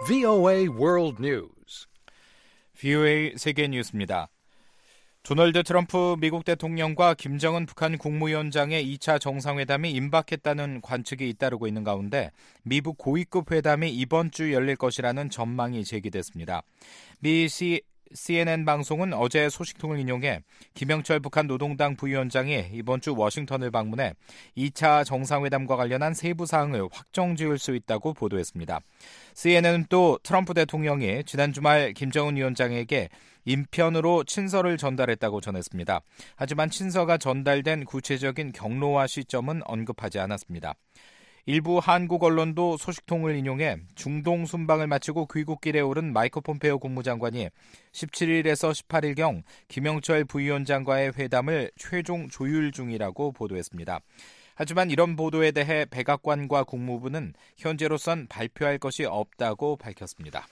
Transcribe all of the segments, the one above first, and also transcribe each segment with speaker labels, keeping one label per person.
Speaker 1: VOA World News.
Speaker 2: VOA 세계 뉴스입니다. 도널드 트럼프 미국 대통령과 김정은 북한 국무위원장의 2차 정상회담이 임박했다는 관측이 잇따르고 있는 가운데 미국 고위급 회담이 이번 주 열릴 것이라는 전망이 제기됐습니다. 미 CNN 방송은 어제 소식통을 인용해 김영철 북한 노동당 부위원장이 이번 주 워싱턴을 방문해 2차 정상회담과 관련한 세부 사항을 확정 지을 수 있다고 보도했습니다. CNN은 또 트럼프 대통령이 지난 주말 김정은 위원장에게 인편으로 친서를 전달했다고 전했습니다. 하지만 친서가 전달된 구체적인 경로와 시점은 언급하지 않았습니다. 일부 한국 언론도 소식통을 인용해 중동 순방을 마치고 귀국길에 오른 마이크 폼페오 국무장관이 17일에서 18일경 김영철 부위원장과의 회담을 최종 조율 중이라고 보도했습니다. 하지만 이런 보도에 대해 백악관과 국무부는 현재로선 발표할 것이 없다고 밝혔습니다.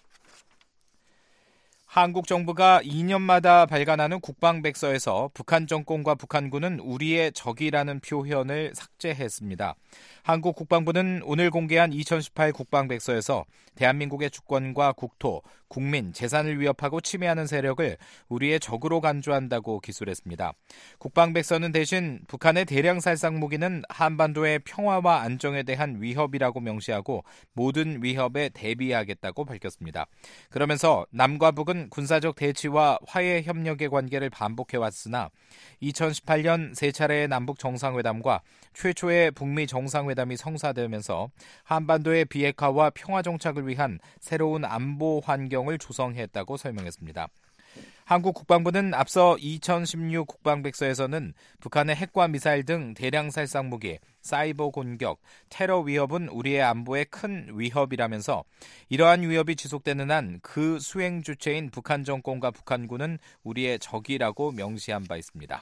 Speaker 2: 한국 정부가 2년마다 발간하는 국방백서에서 북한 정권과 북한군은 우리의 적이라는 표현을 삭제했습니다. 한국 국방부는 오늘 공개한 2018 국방백서에서 대한민국의 주권과 국토, 국민, 재산을 위협하고 침해하는 세력을 우리의 적으로 간주한다고 기술했습니다. 국방백서는 대신 북한의 대량 살상 무기는 한반도의 평화와 안정에 대한 위협이라고 명시하고 모든 위협에 대비하겠다고 밝혔습니다. 그러면서 남과 북은 군사적 대치와 화해 협력의 관계를 반복해왔으나 2018년 세 차례의 남북 정상회담과 최초의 북미 정상회담이 성사되면서 한반도의 비핵화와 평화 정착을 위한 새로운 안보 환경을 조성했다고 설명했습니다. 한국 국방부는 앞서 2016 국방백서에서는 북한의 핵과 미사일 등 대량 살상 무기, 사이버 공격, 테러 위협은 우리의 안보에 큰 위협이라면서 이러한 위협이 지속되는 한 그 수행 주체인 북한 정권과 북한군은 우리의 적이라고 명시한 바 있습니다.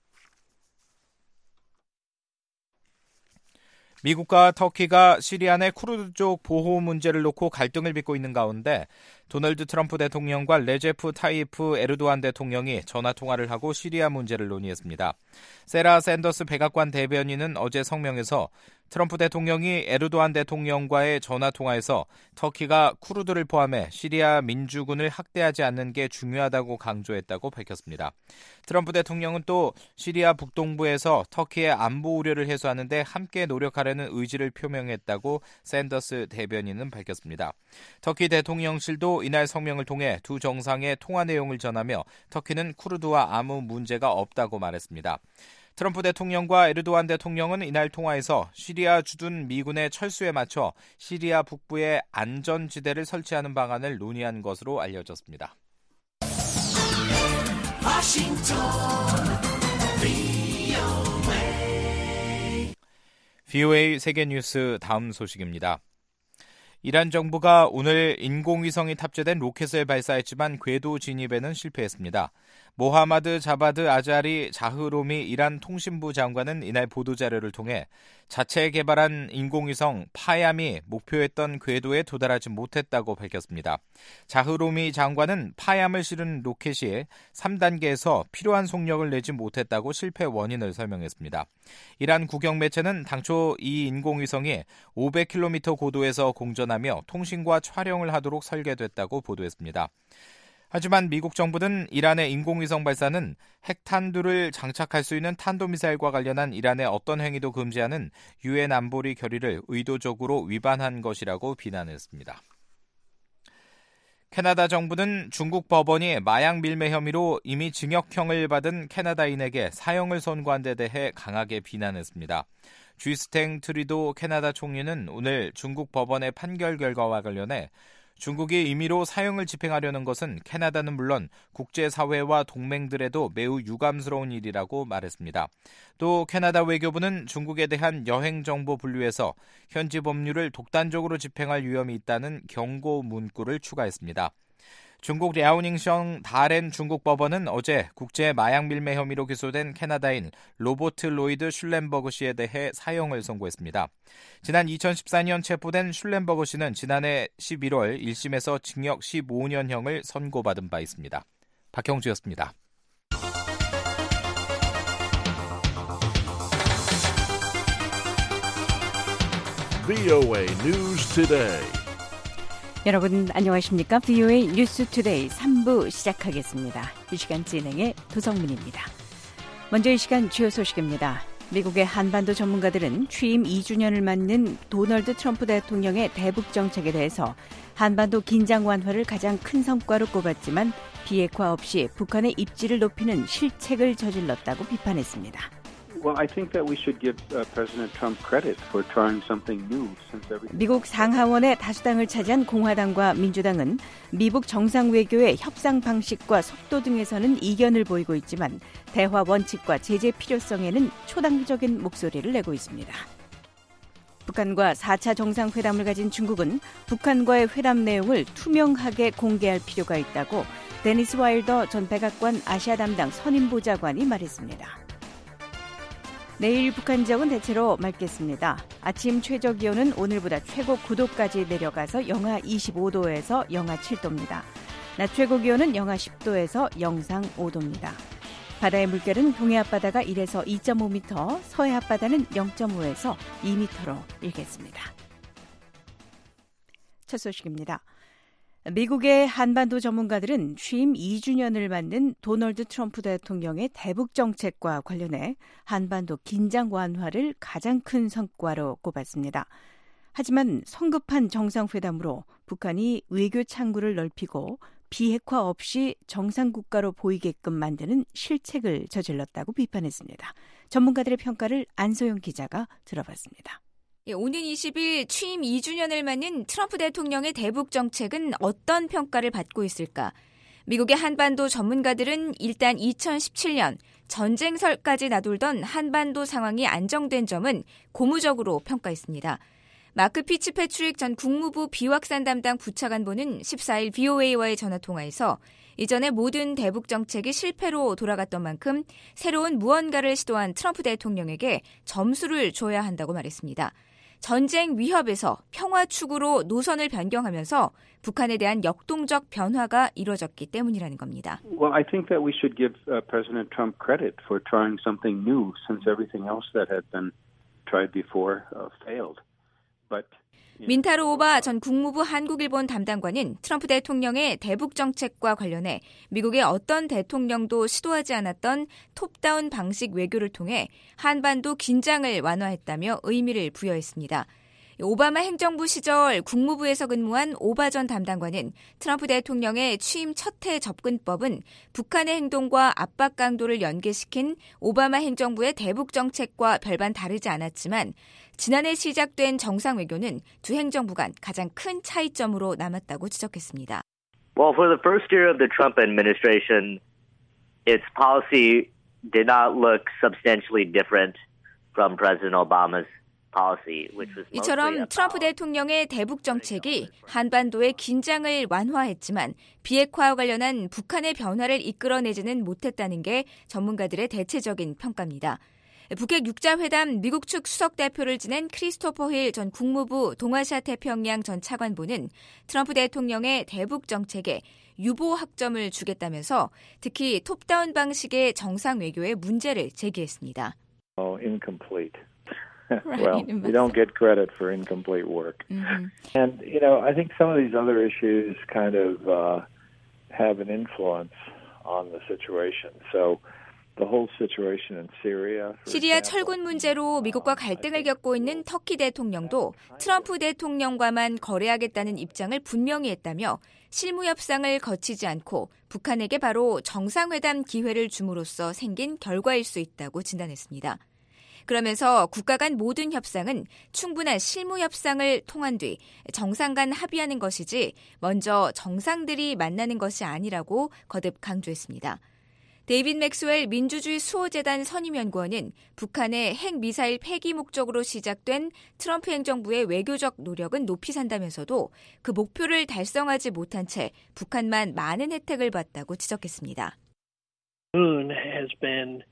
Speaker 2: 미국과 터키가 시리아 내 쿠르드족 보호 문제를 놓고 갈등을 빚고 있는 가운데 도널드 트럼프 대통령과 레제프 타이프 에르도안 대통령이 전화통화를 하고 시리아 문제를 논의했습니다. 세라 샌더스 백악관 대변인은 어제 성명에서 트럼프 대통령이 에르도안 대통령과의 전화통화에서 터키가 쿠르드를 포함해 시리아 민주군을 학대하지 않는 게 중요하다고 강조했다고 밝혔습니다. 트럼프 대통령은 또 시리아 북동부에서 터키의 안보 우려를 해소하는 데 함께 노력하려는 의지를 표명했다고 샌더스 대변인은 밝혔습니다. 터키 대통령실도 이날 성명을 통해 두 정상의 통화 내용을 전하며 터키는 쿠르드와 아무 문제가 없다고 말했습니다. 트럼프 대통령과 에르도안 대통령은 이날 통화에서 시리아 주둔 미군의 철수에 맞춰 시리아 북부에 안전지대를 설치하는 방안을 논의한 것으로 알려졌습니다. VOA 세계뉴스 다음 소식입니다. 이란 정부가 오늘 인공위성이 탑재된 로켓을 발사했지만 궤도 진입에는 실패했습니다. 모하마드 자바드 아자리 자흐로미 이란 통신부 장관은 이날 보도자료를 통해 자체 개발한 인공위성 파얌이 목표했던 궤도에 도달하지 못했다고 밝혔습니다. 자흐로미 장관은 파얌을 실은 로켓이 3단계에서 필요한 속력을 내지 못했다고 실패 원인을 설명했습니다. 이란 국영 매체는 당초 이 인공위성이 500km 고도에서 공전하며 통신과 촬영을 하도록 설계됐다고 보도했습니다. 하지만 미국 정부는 이란의 인공위성 발사는 핵탄두를 장착할 수 있는 탄도미사일과 관련한 이란의 어떤 행위도 금지하는 유엔 안보리 결의를 의도적으로 위반한 것이라고 비난했습니다. 캐나다 정부는 중국 법원이 마약 밀매 혐의로 이미 징역형을 받은 캐나다인에게 사형을 선고한 데 대해 강하게 비난했습니다. 쥐스탱 트리도 캐나다 총리는 오늘 중국 법원의 판결 결과와 관련해 중국이 임의로 사형을 집행하려는 것은 캐나다는 물론 국제사회와 동맹들에도 매우 유감스러운 일이라고 말했습니다. 또 캐나다 외교부는 중국에 대한 여행정보 분류에서 현지 법률을 독단적으로 집행할 위험이 있다는 경고 문구를 추가했습니다. 중국 랴오닝성 다롄 중국 법원은 어제 국제 마약 밀매 혐의로 기소된 캐나다인 로버트 로이드 슐렌버그 씨에 대해 사형을 선고했습니다. 지난 2014년 체포된 슐렌버그 씨는 지난해 11월 1심에서 징역 15년형을 선고받은 바 있습니다. 박형주였습니다.
Speaker 1: VOA News Today.
Speaker 3: 여러분 안녕하십니까? VOA 뉴스 투데이 3부 시작하겠습니다. 이 시간 진행의 도성문입니다. 먼저 이 시간 주요 소식입니다. 미국의 한반도 전문가들은 취임 2주년을 맞는 도널드 트럼프 대통령의 대북 정책에 대해서 한반도 긴장 완화를 가장 큰 성과로 꼽았지만 비핵화 없이 북한의 입지를 높이는 실책을 저질렀다고 비판했습니다.
Speaker 4: Well, I think that we should give President Trump credit for trying something new since everything.
Speaker 3: 미국 상하원의 다수당을 차지한 공화당과 민주당은 미국 정상 외교의 협상 방식과 속도 등에서는 이견을 보이고 있지만 대화 원칙과 제재 필요성에는 초당적인 목소리를 내고 있습니다. 북한과 4차 정상회담을 가진 중국은 북한과의 회담 내용을 투명하게 공개할 필요가 있다고 데니스 와일더 전 백악관 아시아 담당 선임보좌관이 말했습니다. 내일 북한 지역은 대체로 맑겠습니다. 아침 최저 기온은 오늘보다 최고 9도까지 내려가서 영하 25도에서 영하 7도입니다. 낮 최고 기온은 영하 10도에서 영상 5도입니다. 바다의 물결은 동해 앞바다가 1에서 2.5m, 서해 앞바다는 0.5에서 2m로 일겠습니다. 첫 소식입니다. 미국의 한반도 전문가들은 취임 2주년을 맞는 도널드 트럼프 대통령의 대북 정책과 관련해 한반도 긴장 완화를 가장 큰 성과로 꼽았습니다. 하지만 성급한 정상회담으로 북한이 외교 창구를 넓히고 비핵화 없이 정상국가로 보이게끔 만드는 실책을 저질렀다고 비판했습니다. 전문가들의 평가를 안소영 기자가 들어봤습니다.
Speaker 5: 오는 20일 취임 2주년을 맞는 트럼프 대통령의 대북 정책은 어떤 평가를 받고 있을까? 미국의 한반도 전문가들은 일단 2017년 전쟁설까지 나돌던 한반도 상황이 안정된 점은 고무적으로 평가했습니다. 마크 피츠패트릭 전 국무부 비확산 담당 부차관보는 14일 VOA와의 전화통화에서 이전에 모든 대북 정책이 실패로 돌아갔던 만큼 새로운 무언가를 시도한 트럼프 대통령에게 점수를 줘야 한다고 말했습니다. 전쟁 위협에서 평화 축으로 노선을 변경하면서 북한에 대한 역동적 변화가 이뤄졌기 때문이라는 겁니다.
Speaker 4: Well, I think that we should give President Trump credit for trying something new since everything else that had been tried before failed. But
Speaker 5: 민타로 오바 전 국무부 한국일본 담당관은 트럼프 대통령의 대북 정책과 관련해 미국의 어떤 대통령도 시도하지 않았던 톱다운 방식 외교를 통해 한반도 긴장을 완화했다며 의미를 부여했습니다. 오바마 행정부 시절 국무부에서 근무한 오바 전 담당관은 트럼프 대통령의 취임 첫 해 접근법은 북한의 행동과 압박 강도를 연계시킨 오바마 행정부의 대북 정책과 별반 다르지 않았지만 지난해 시작된 정상 외교는 두 행정부 간 가장 큰 차이점으로 남았다고 지적했습니다.
Speaker 6: Well, for the first year of the Trump administration, its policy did not look substantially different from President Obama's.
Speaker 5: 이처럼 트럼프 대통령의 대북 정책이 한반도의 긴장을 완화했지만 비핵화와 관련한 북한의 변화를 이끌어내지는 못했다는 게 전문가들의 대체적인 평가입니다. 북핵 6자 회담 미국 측 수석 대표를 지낸 크리스토퍼 힐 전 국무부 동아시아 태평양 전 차관보는 트럼프 대통령의 대북 정책에 유보 학점을 주겠다면서 특히 톱다운 방식의 정상 외교에 문제를 제기했습니다.
Speaker 7: Incomplete. Well, we don't get credit for incomplete work. Mm-hmm. And, I think some of these other issues kind of have an influence on the situation. So the whole situation in Syria.
Speaker 5: 시리아 철군 문제로 미국과 갈등을 겪고 있는 터키 대통령도 트럼프 대통령과만 거래하겠다는 입장을 분명히 했다며 실무 협상을 거치지 않고 북한에게 바로 정상회담 기회를 줌으로써 생긴 결과일 수 있다고 진단했습니다. 그러면서 국가 간 모든 협상은 충분한 실무 협상을 통한 뒤 정상 간 합의하는 것이지 먼저 정상들이 만나는 것이 아니라고 거듭 강조했습니다. 데이빗 맥스웰 민주주의 수호재단 선임연구원은 북한의 핵미사일 폐기 목적으로 시작된 트럼프 행정부의 외교적 노력은 높이 산다면서도 그 목표를 달성하지 못한 채 북한만 많은 혜택을 봤다고 지적했습니다.
Speaker 8: Moon has been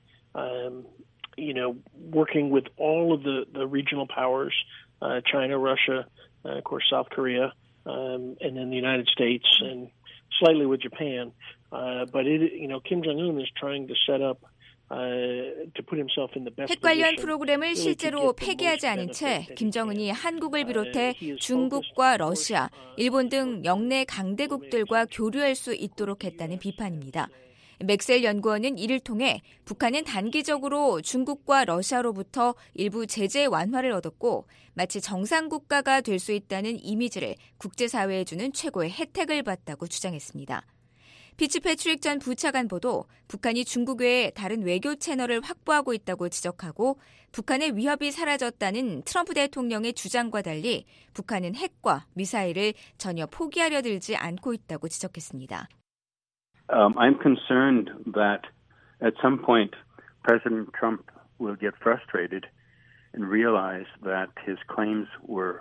Speaker 8: working with all of the regional powers, China, Russia, of course, South Korea, and then the United States, and slightly with Japan. But Kim Jong-un is trying to set up
Speaker 5: 핵 관련 프로그램을 실제로 폐기하지 않은 채 김정은이 한국을 비롯해 중국과 러시아, 일본 등 영내 강대국들과 교류할 수 있도록 했다는 비판입니다. 맥셀 연구원은 이를 통해 북한은 단기적으로 중국과 러시아로부터 일부 제재 완화를 얻었고 마치 정상국가가 될 수 있다는 이미지를 국제사회에 주는 최고의 혜택을 받다고 주장했습니다. 피츠패트릭 전 부차관보도 북한이 중국 외에 다른 외교 채널을 확보하고 있다고 지적하고 북한의 위협이 사라졌다는 트럼프 대통령의 주장과 달리 북한은 핵과 미사일을 전혀 포기하려 들지 않고 있다고 지적했습니다.
Speaker 4: I'm concerned that at some point President Trump will get frustrated and realize that his claims were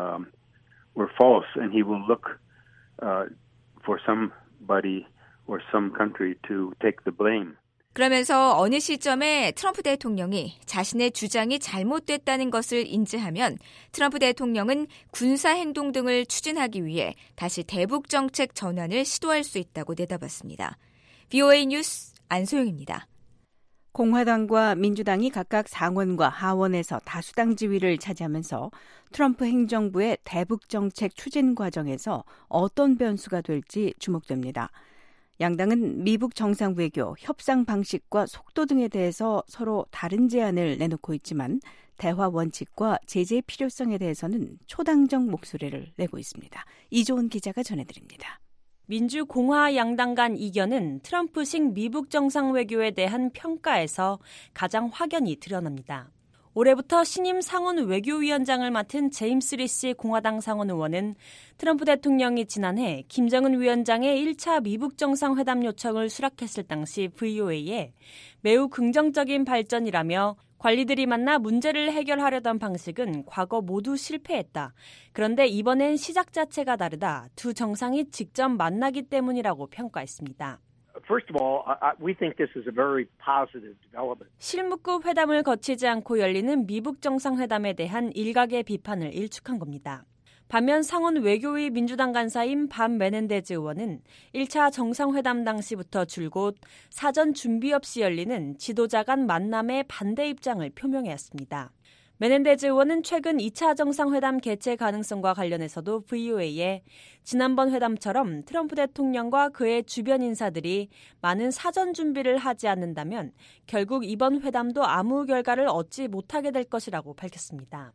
Speaker 4: false, and he will look for somebody or some country to take the blame.
Speaker 5: 그러면서 어느 시점에 트럼프 대통령이 자신의 주장이 잘못됐다는 것을 인지하면 트럼프 대통령은 군사행동 등을 추진하기 위해 다시 대북 정책 전환을 시도할 수 있다고 내다봤습니다. VOA 뉴스 안소영입니다.
Speaker 3: 공화당과 민주당이 각각 상원과 하원에서 다수당 지위를 차지하면서 트럼프 행정부의 대북 정책 추진 과정에서 어떤 변수가 될지 주목됩니다. 양당은 미북 정상 외교, 협상 방식과 속도 등에 대해서 서로 다른 제안을 내놓고 있지만 대화 원칙과 제재의 필요성에 대해서는 초당적 목소리를 내고 있습니다. 이조은 기자가 전해드립니다.
Speaker 9: 민주공화 양당 간 이견은 트럼프식 미북 정상 외교에 대한 평가에서 가장 확연히 드러납니다. 올해부터 신임 상원 외교위원장을 맡은 제임스 리시 공화당 상원 의원은 트럼프 대통령이 지난해 김정은 위원장의 1차 미북 정상회담 요청을 수락했을 당시 VOA에 매우 긍정적인 발전이라며 관리들이 만나 문제를 해결하려던 방식은 과거 모두 실패했다. 그런데 이번엔 시작 자체가 다르다. 두 정상이 직접 만나기 때문이라고 평가했습니다.
Speaker 10: First of all, we think this is a very positive development.
Speaker 9: 실무급 회담을 거치지 않고 열리는 미북 정상회담에 대한 일각의 비판을 일축한 겁니다. 반면 상원 외교위 민주당 간사인 반 메넨데즈 의원은 1차 정상회담 당시부터 줄곧 사전 준비 없이 열리는 지도자 간 만남에 반대 입장을 표명했습니다. 메넨데즈 의원은 최근 2차 정상회담 개최 가능성과 관련해서도 VOA에 지난번 회담처럼 트럼프 대통령과 그의 주변 인사들이 많은 사전 준비를 하지 않는다면 결국 이번 회담도 아무 결과를 얻지 못하게 될 것이라고 밝혔습니다.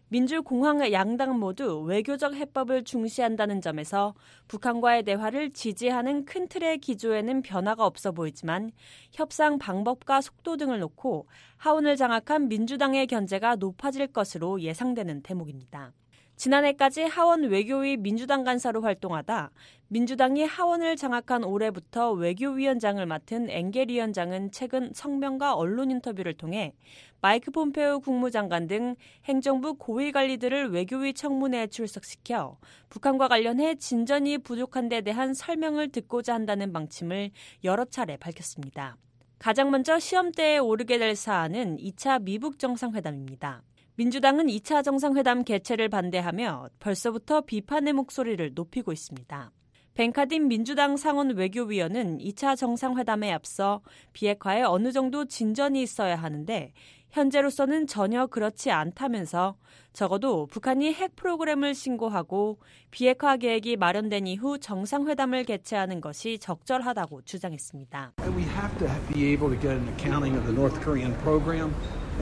Speaker 9: 민주공화 양당 모두 외교적 해법을 중시한다는 점에서 북한과의 대화를 지지하는 큰 틀의 기조에는 변화가 없어 보이지만 협상 방법과 속도 등을 놓고 하원을 장악한 민주당의 견제가 높아질 것으로 예상되는 대목입니다. 지난해까지 하원 외교위 민주당 간사로 활동하다 민주당이 하원을 장악한 올해부터 외교위원장을 맡은 엥겔 위원장은 최근 성명과 언론 인터뷰를 통해 마이크 폼페오 국무장관 등 행정부 고위 관리들을 외교위 청문회에 출석시켜 북한과 관련해 진전이 부족한 데 대한 설명을 듣고자 한다는 방침을 여러 차례 밝혔습니다. 가장 먼저 시험대에 오르게 될 사안은 2차 미북 정상회담입니다. 민주당은 2차 정상회담 개최를 반대하며 벌써부터 비판의 목소리를 높이고 있습니다. 벤카딘 민주당 상원 외교위원은 2차 정상회담에 앞서 비핵화에 어느 정도 진전이 있어야 하는데 현재로서는 전혀 그렇지 않다면서 적어도 북한이 핵 프로그램을 신고하고 비핵화 계획이 마련된 이후 정상회담을 개최하는 것이 적절하다고 주장했습니다.
Speaker 11: We have to be able to get an accounting of the North Korean program.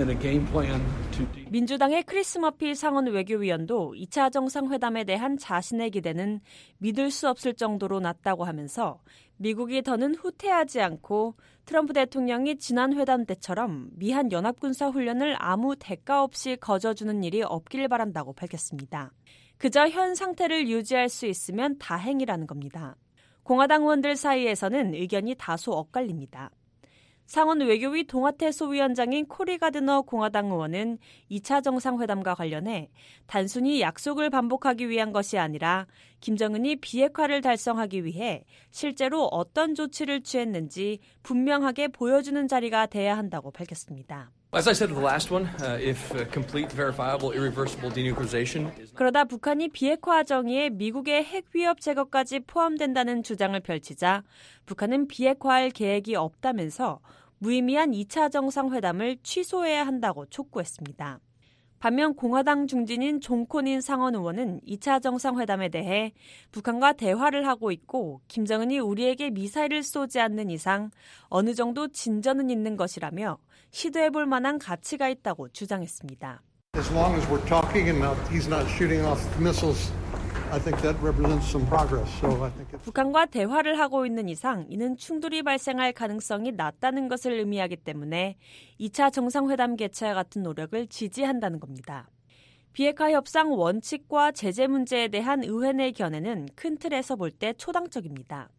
Speaker 9: 민주당의 크리스 머피 상원 외교위원도 2차 정상회담에 대한 자신의 기대는 믿을 수 없을 정도로 낮다고 하면서 미국이 더는 후퇴하지 않고 트럼프 대통령이 지난 회담 때처럼 미한 연합군사훈련을 아무 대가 없이 거저주는 일이 없길 바란다고 밝혔습니다. 그저 현 상태를 유지할 수 있으면 다행이라는 겁니다. 공화당 의원들 사이에서는 의견이 다소 엇갈립니다. 상원 외교위 동아태 소위원장인 코리 가드너 공화당 의원은 2차 정상회담과 관련해 단순히 약속을 반복하기 위한 것이 아니라 김정은이 비핵화를 달성하기 위해 실제로 어떤 조치를 취했는지 분명하게 보여주는 자리가 돼야 한다고 밝혔습니다.
Speaker 12: As I said to the last one, if complete, verifiable, irreversible denuclearization.
Speaker 9: 그러다 북한이 비핵화 정의에 미국의 핵 위협 제거까지 포함된다는 주장을 펼치자 북한은 비핵화할 계획이 없다면서 무의미한 2차 정상회담을 취소해야 한다고 촉구했습니다. 반면 공화당 중진인 존 코닌 상원 의원은 2차 정상회담에 대해 북한과 대화를 하고 있고 김정은이 우리에게 미사일을 쏘지 않는 이상 어느 정도 진전은 있는 것이라며 시도해볼 만한 가치가 있다고 주장했습니다.
Speaker 11: As long as we're talking and he's not shooting off missiles, I think that represents some progress. So I think
Speaker 9: 북한과 대화를 하고 있는 이상 이는 충돌이 발생할 가능성이 낮다는 것을 의미하기 때문에 2차 정상회담 개최와 같은 노력을 지지한다는 겁니다. 비핵화 협상 원칙과 제재 문제에 대한 의회 내 견해는 큰 틀에서 볼 때 초당적입니다.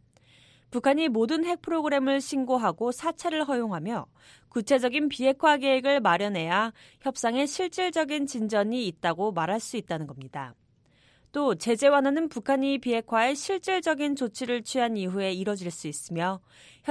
Speaker 9: 북한이 모든 핵 프로그램을 신고하고 사찰을 허용하며 구체적인 비핵화 계획을 마련해야 협상에 실질적인 진전이 있다고 말할 수 있다는 겁니다. 또 제재 완화는 북한이 비핵화에 실질적인 조치를 취한 이후에 이뤄질 수 있으며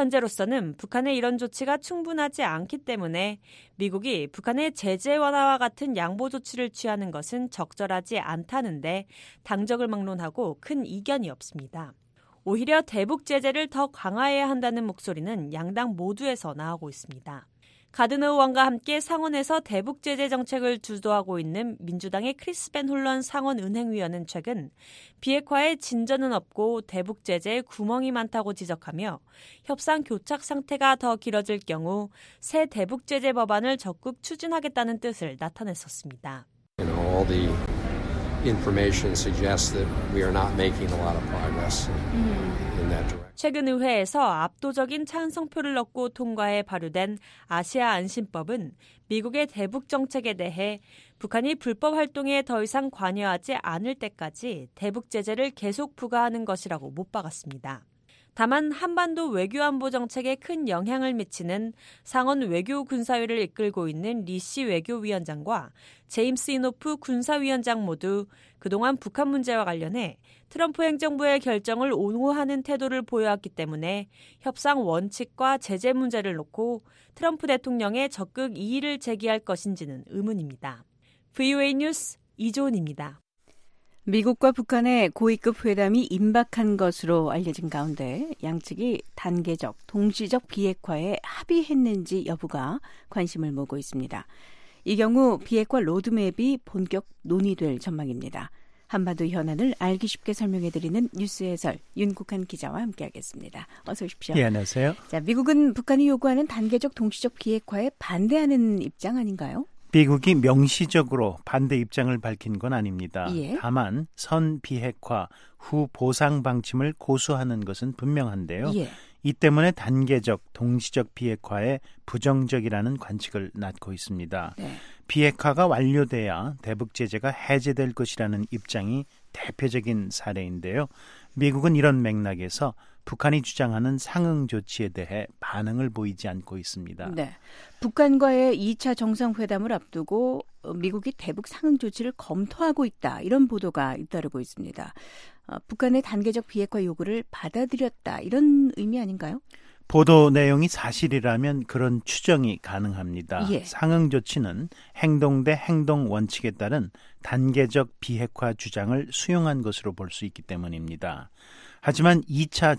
Speaker 9: 현재로서는 북한의 이런 조치가 충분하지 않기 때문에 미국이 북한의 제재 완화와 같은 양보 조치를 취하는 것은 적절하지 않다는데 당적을 막론하고 큰 이견이 없습니다. 오히려 대북 제재를 더 강화해야 한다는 목소리는 양당 모두에서 나오고 있습니다. 가드너 의원과 함께 상원에서 대북 제재 정책을 주도하고 있는 민주당의 크리스 벤 홀런 상원은행위원은 최근 비핵화에 진전은 없고 대북 제재에 구멍이 많다고 지적하며 협상 교착 상태가 더 길어질 경우 새 대북 제재 법안을 적극 추진하겠다는 뜻을 나타냈었습니다.
Speaker 1: All the information suggests that we are not making a lot of progress in that direction.
Speaker 9: 최근 의회에서 압도적인 찬성표를 얻고 통과해 발효된 아시아 안심법은 미국의 대북 정책에 대해 북한이 불법 활동에 더 이상 관여하지 않을 때까지 대북 제재를 계속 부과하는 것이라고 못 박았습니다. 다만 한반도 외교안보 정책에 큰 영향을 미치는 상원 외교군사위를 이끌고 있는 리시 외교위원장과 제임스 이노프 군사위원장 모두 그동안 북한 문제와 관련해 트럼프 행정부의 결정을 옹호하는 태도를 보여왔기 때문에 협상 원칙과 제재 문제를 놓고 트럼프 대통령의 적극 이의를 제기할 것인지는 의문입니다. VOA 뉴스 이조은입니다.
Speaker 3: 미국과 북한의 고위급 회담이 임박한 것으로 알려진 가운데 양측이 단계적, 동시적 비핵화에 합의했는지 여부가 관심을 모으고 있습니다. 이 경우 비핵화 로드맵이 본격 논의될 전망입니다. 한반도 현안을 알기 쉽게 설명해드리는 뉴스 해설 윤국한 기자와 함께하겠습니다. 어서 오십시오.
Speaker 13: 네, 안녕하세요.
Speaker 3: 자, 미국은 북한이 요구하는 단계적, 동시적 비핵화에 반대하는 입장 아닌가요?
Speaker 13: 미국이 명시적으로 반대 입장을 밝힌 건 아닙니다.
Speaker 3: 예.
Speaker 13: 다만 선 비핵화 후 보상 방침을 고수하는 것은 분명한데요.
Speaker 3: 예.
Speaker 13: 이 때문에 단계적, 동시적 비핵화에 부정적이라는 관측을 낳고 있습니다.
Speaker 3: 네.
Speaker 13: 비핵화가 완료돼야 대북 제재가 해제될 것이라는 입장이 대표적인 사례인데요. 미국은 이런 맥락에서 북한이 주장하는 상응 조치에 대해 반응을 보이지 않고 있습니다.
Speaker 3: 네, 북한과의 2차 정상회담을 앞두고 미국이 대북 상응 조치를 검토하고 있다. 이런 보도가 잇따르고 있습니다. 북한의 단계적 비핵화 요구를 받아들였다. 이런 의미 아닌가요?
Speaker 13: 보도 내용이 사실이라면 그런 추정이 가능합니다.
Speaker 3: 예.
Speaker 13: 상응 조치는 행동 대 행동 원칙에 따른 단계적 비핵화 주장을 수용한 것으로 볼 수 있기 때문입니다. 하지만 2차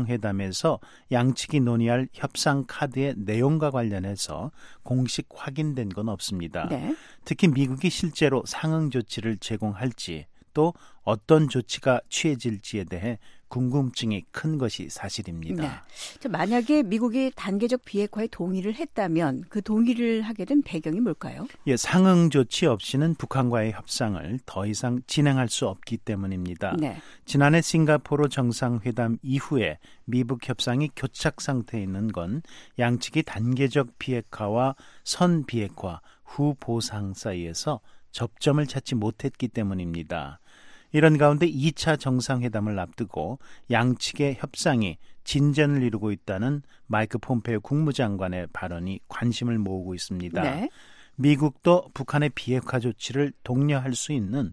Speaker 13: 정상회담에서 양측이 논의할 협상 카드의 내용과 관련해서 공식 확인된 건 없습니다.
Speaker 3: 네.
Speaker 13: 특히 미국이 실제로 상응 조치를 제공할지 또 어떤 조치가 취해질지에 대해 궁금증이 큰 것이 사실입니다.
Speaker 3: 네. 만약에 미국이 단계적 비핵화에 동의를 했다면 그 동의를 하게 된 배경이 뭘까요?
Speaker 13: 예, 상응 조치 없이는 북한과의 협상을 더 이상 진행할 수 없기 때문입니다.
Speaker 3: 네.
Speaker 13: 지난해 싱가포르 정상회담 이후에 미북 협상이 교착 상태에 있는 건 양측이 단계적 비핵화와 선 비핵화 후 보상 사이에서 접점을 찾지 못했기 때문입니다. 이런 가운데 2차 정상회담을 앞두고 양측의 협상이 진전을 이루고 있다는 마이크 폼페이오 국무장관의 발언이 관심을 모으고 있습니다.
Speaker 3: 네.
Speaker 13: 미국도 북한의 비핵화 조치를 독려할 수 있는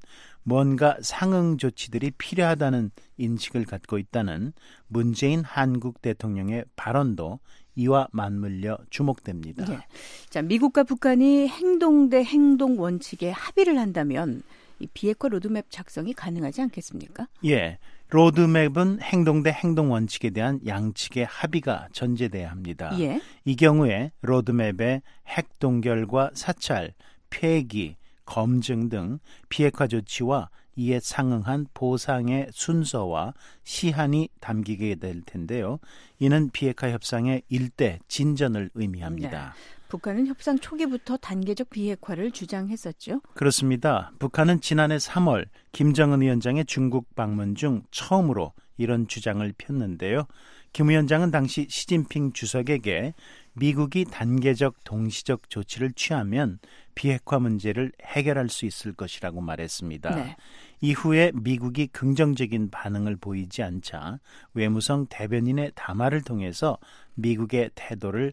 Speaker 13: 뭔가 상응 조치들이 필요하다는 인식을 갖고 있다는 문재인 한국 대통령의 발언도 이와 맞물려 주목됩니다.
Speaker 3: 네. 자, 미국과 북한이 행동 대 행동 원칙에 합의를 한다면 이 비핵화 로드맵 작성이 가능하지 않겠습니까?
Speaker 13: 예. 로드맵은 행동 대 행동 원칙에 대한 양측의 합의가 전제돼야 합니다.
Speaker 3: 예.
Speaker 13: 이 경우에 로드맵에 핵 동결과 사찰, 폐기, 검증 등 비핵화 조치와 이에 상응한 보상의 순서와 시한이 담기게 될 텐데요. 이는 비핵화 협상의 일대 진전을 의미합니다.
Speaker 3: 네. 북한은 협상 초기부터 단계적 비핵화를 주장했었죠.
Speaker 13: 그렇습니다. 북한은 지난해 3월 김정은 위원장의 중국 방문 중 처음으로 이런 주장을 폈는데요. 김 위원장은 당시 시진핑 주석에게 미국이 단계적 동시적 조치를 취하면 비핵화 문제를 해결할 수 있을 것이라고 말했습니다.
Speaker 3: 네.
Speaker 13: 이후에 미국이 긍정적인 반응을 보이지 않자 외무성 대변인의 담화를 통해서 미국의 태도를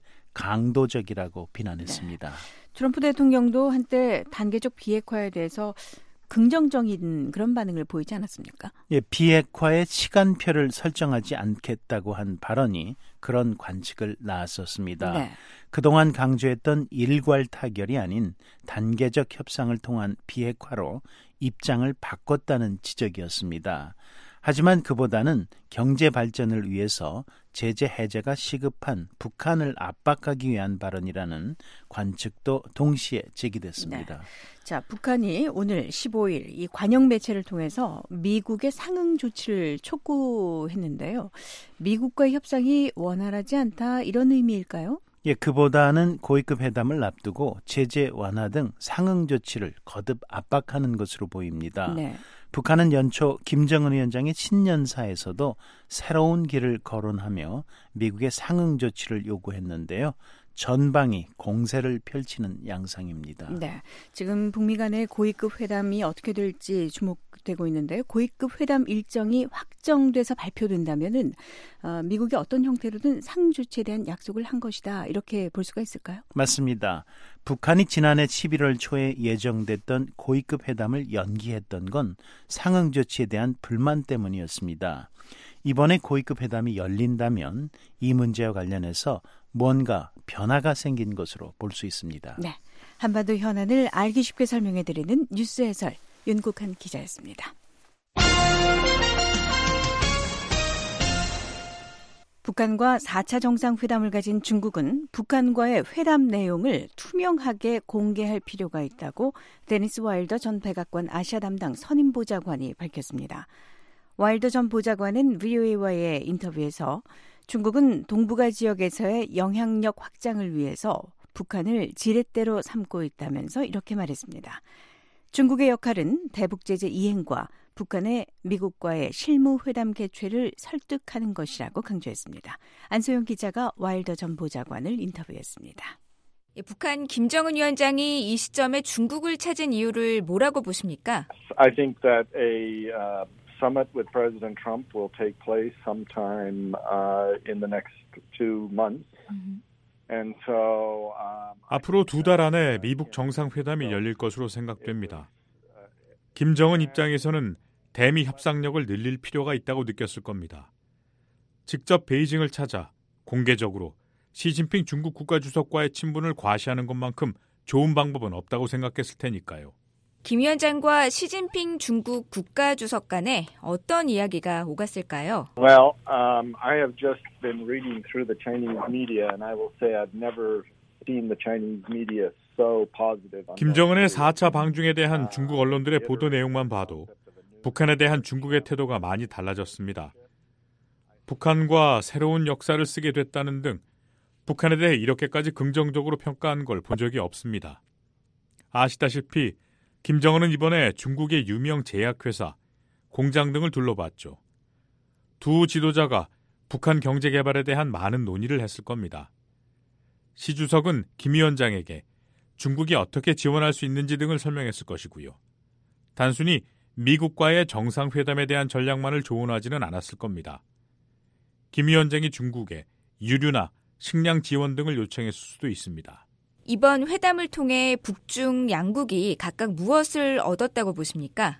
Speaker 13: 강도적이라고 비난했습니다.
Speaker 3: 네. 트럼프 대통령도 한때 단계적 비핵화에 대해서 긍정적인 그런 반응을 보이지 않았습니까?
Speaker 13: 예, 비핵화의 시간표를 설정하지 않겠다고 한 발언이 그런 관측을 낳았었습니다.
Speaker 3: 네.
Speaker 13: 그동안 강조했던 일괄 타결이 아닌 단계적 협상을 통한 비핵화로 입장을 바꿨다는 지적이었습니다. 하지만 그보다는 경제 발전을 위해서 제재 해제가 시급한 북한을 압박하기 위한 발언이라는 관측도 동시에 제기됐습니다.
Speaker 3: 네. 자, 북한이 오늘 15일 이 관영 매체를 통해서 미국의 상응 조치를 촉구했는데요. 미국과의 협상이 원활하지 않다 이런 의미일까요?
Speaker 13: 예, 그보다는 고위급 회담을 앞두고 제재 완화 등 상응 조치를 거듭 압박하는 것으로 보입니다.
Speaker 3: 네.
Speaker 13: 북한은 연초 김정은 위원장의 신년사에서도 새로운 길을 거론하며 미국의 상응 조치를 요구했는데요. 전방이 공세를 펼치는 양상입니다.
Speaker 3: 네, 지금 북미 간의 고위급 회담이 어떻게 될지 주목되고 있는데요. 고위급 회담 일정이 확정돼서 발표된다면은 미국이 어떤 형태로든 상응 조치에 대한 약속을 한 것이다. 이렇게 볼 수가 있을까요?
Speaker 13: 맞습니다. 북한이 지난해 11월 초에 예정됐던 고위급 회담을 연기했던 건 상응 조치에 대한 불만 때문이었습니다. 이번에 고위급 회담이 열린다면 이 문제와 관련해서 뭔가 변화가 생긴 것으로 볼 수 있습니다.
Speaker 3: 네, 한반도 현안을 알기 쉽게 설명해드리는 뉴스 해설 윤국한 기자였습니다. 북한과 4차 정상회담을 가진 중국은 북한과의 회담 내용을 투명하게 공개할 필요가 있다고 데니스 와일더 전 백악관 아시아 담당 선임보좌관이 밝혔습니다. 와일더 전 보좌관은 VOA와의 인터뷰에서 중국은 동북아 지역에서의 영향력 확장을 위해서 북한을 지렛대로 삼고 있다면서 이렇게 말했습니다. 중국의 역할은 대북제재 이행과 북한의 미국과의 실무회담 개최를 설득하는 것이라고 강조했습니다. 안소영 기자가 와일더 전 보좌관을 인터뷰했습니다.
Speaker 5: 북한 김정은 위원장이 이 시점에 중국을 찾은 이유를 뭐라고 보십니까?
Speaker 7: I think that a summit with President Trump will take place sometime in the next 2 months. And so,
Speaker 14: 앞으로 2달 안에 미북 정상회담이 열릴 것으로 생각됩니다. 김정은 입장에서는 대미 협상력을 늘릴 필요가 있다고 느꼈을 겁니다. 직접 베이징을 찾아 공개적으로 시진핑 중국 국가주석과의 친분을 과시하는 것만큼 좋은 방법은 없다고 생각했을 테니까요.
Speaker 5: 김 위원장과 시진핑 중국 국가주석 간에 어떤 이야기가 오갔을까요?
Speaker 7: Well, I have just been reading through the Chinese media, and I will say I've never seen the Chinese media so positive.
Speaker 14: 김정은의 4차 방중에 대한 중국 언론들의 보도 내용만 봐도 북한에 대한 중국의 태도가 많이 달라졌습니다. 북한과 새로운 역사를 쓰게 됐다는 등 북한에 대해 이렇게까지 긍정적으로 평가한 걸 본 적이 없습니다. 아시다시피 김정은은 이번에 중국의 유명 제약회사, 공장 등을 둘러봤죠. 두 지도자가 북한 경제 개발에 대한 많은 논의를 했을 겁니다. 시 주석은 김 위원장에게 중국이 어떻게 지원할 수 있는지 등을 설명했을 것이고요. 단순히 미국과의 정상회담에 대한 전략만을 조언하지는 않았을 겁니다. 김 위원장이 중국에 유류나 식량 지원 등을 요청했을 수도 있습니다.
Speaker 5: 이번 회담을 통해 북중 양국이 각각 무엇을 얻었다고 보십니까?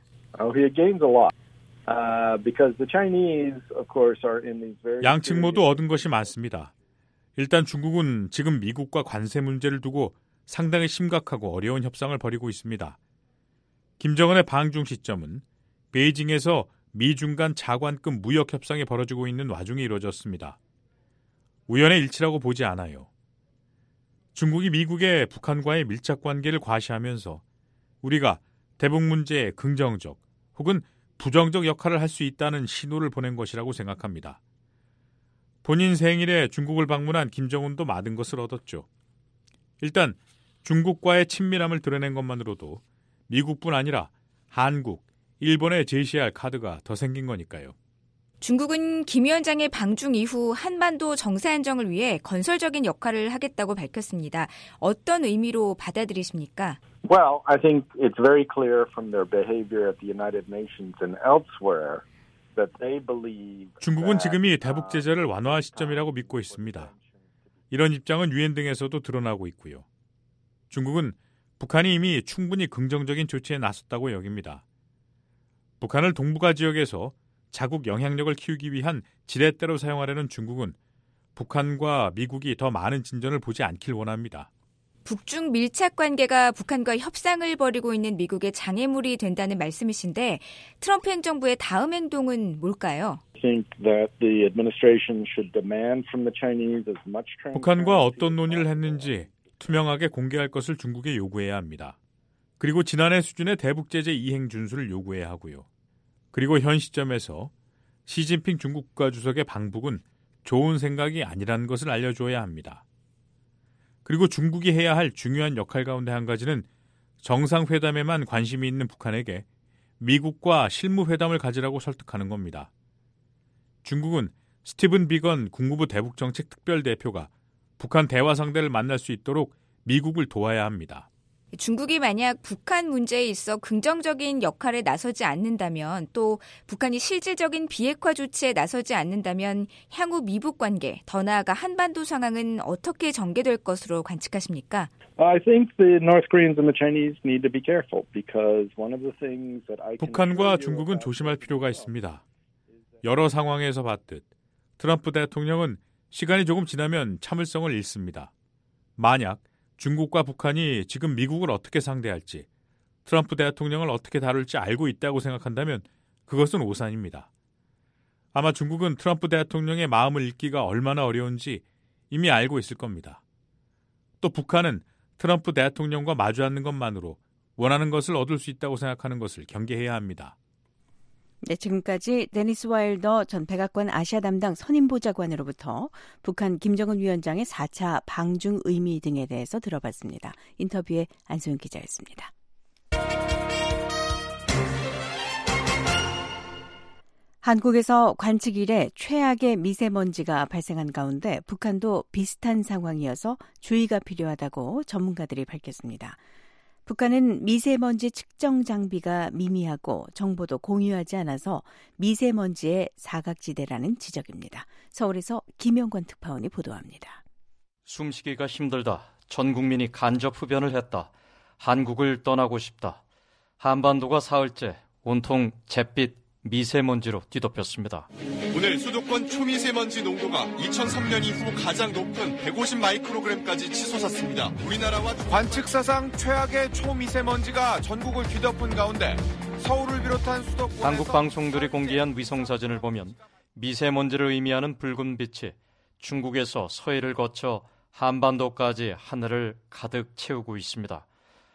Speaker 14: 양측 모두 얻은 것이 많습니다. 일단 중국은 지금 미국과 관세 문제를 두고 상당히 심각하고 어려운 협상을 벌이고 있습니다. 김정은의 방중 시점은 베이징에서 미중 간 차관급 무역 협상이 벌어지고 있는 와중에 이루어졌습니다. 우연의 일치라고 보지 않아요. 중국이 미국의 북한과의 밀착 관계를 과시하면서 우리가 대북 문제에 긍정적 혹은 부정적 역할을 할 수 있다는 신호를 보낸 것이라고 생각합니다. 본인 생일에 중국을 방문한 김정은도 많은 것을 얻었죠. 일단 중국과의 친밀함을 드러낸 것만으로도 미국뿐 아니라 한국, 일본에 제시할 카드가 더 생긴 거니까요.
Speaker 5: 중국은 김 위원장의 방중 이후 한반도 정세 안정을 위해 건설적인 역할을 하겠다고 밝혔습니다. 어떤 의미로 받아들이십니까?
Speaker 7: Well, I think it's very clear from their behavior at the United Nations and elsewhere that they believe
Speaker 14: 중국은 지금이 대북 제재를 완화할 시점이라고 믿고 있습니다. 이런 입장은 유엔 등에서도 드러나고 있고요. 중국은 북한이 이미 충분히 긍정적인 조치에 나섰다고 여깁니다. 북한을 동북아 지역에서 자국 영향력을 키우기 위한 지렛대로 사용하려는 중국은 북한과 미국이 더 많은 진전을 보지 않길 원합니다.
Speaker 5: 북중 밀착 관계가 북한과 협상을 벌이고 있는 미국의 장애물이 된다는 말씀이신데 트럼프 행정부의 다음 행동은 뭘까요?
Speaker 14: 북한과 어떤 논의를 했는지 투명하게 공개할 것을 중국에 요구해야 합니다. 그리고 지난해 수준의 대북 제재 이행 준수를 요구해야 하고요. 그리고 현 시점에서 시진핑 중국 국가주석의 방북은 좋은 생각이 아니라는 것을 알려줘야 합니다. 그리고 중국이 해야 할 중요한 역할 가운데 한 가지는 정상회담에만 관심이 있는 북한에게 미국과 실무회담을 가지라고 설득하는 겁니다. 중국은 스티븐 비건 국무부 대북정책 특별대표가 북한 대화 상대를 만날 수 있도록 미국을 도와야 합니다.
Speaker 5: 중국이 만약 북한 문제에 있어 긍정적인 역할에 나서지 않는다면 또 북한이 실질적인 비핵화 조치에 나서지 않는다면 향후 미북 관계, 더 나아가 한반도 상황은 어떻게 전개될 것으로 관측하십니까?
Speaker 7: I think the North Koreans and the Chinese need to be careful because one of the things that I can
Speaker 14: 북한과 중국은 조심할 필요가 있습니다. 여러 상황에서 봤듯 트럼프 대통령은 시간이 조금 지나면 참을성을 잃습니다. 만약 중국과 북한이 지금 미국을 어떻게 상대할지, 트럼프 대통령을 어떻게 다룰지 알고 있다고 생각한다면 그것은 오산입니다. 아마 중국은 트럼프 대통령의 마음을 읽기가 얼마나 어려운지 이미 알고 있을 겁니다. 또 북한은 트럼프 대통령과 마주 앉는 것만으로 원하는 것을 얻을 수 있다고 생각하는 것을 경계해야 합니다.
Speaker 3: 네, 지금까지 데니스 와일더 전 백악관 아시아 담당 선임보좌관으로부터 북한 김정은 위원장의 4차 방중 의미 등에 대해서 들어봤습니다. 인터뷰에 안소영 기자였습니다. 한국에서 관측 이래 최악의 미세먼지가 발생한 가운데 북한도 비슷한 상황이어서 주의가 필요하다고 전문가들이 밝혔습니다. 북한은 미세먼지 측정 장비가 미미하고 정보도 공유하지 않아서 미세먼지의 사각지대라는 지적입니다. 서울에서 김영권 특파원이 보도합니다.
Speaker 15: 숨쉬기가 힘들다. 전 국민이 간접 흡연을 했다. 한국을 떠나고 싶다. 한반도가 사흘째 온통 잿빛 미세먼지로 뒤덮였습니다.
Speaker 16: 오늘 수도권 초미세먼지 농도가 2003년 이후 가장 높은 150 마이크로그램까지 치솟았습니다. 우리나라와
Speaker 17: 관측사상 최악의 초미세먼지가 전국을 뒤덮은 가운데 서울을 비롯한 수도권에서
Speaker 15: 한국 방송들이 공개한 위성사진을 보면 미세먼지를 의미하는 붉은 빛이 중국에서 서해를 거쳐 한반도까지 하늘을 가득 채우고 있습니다.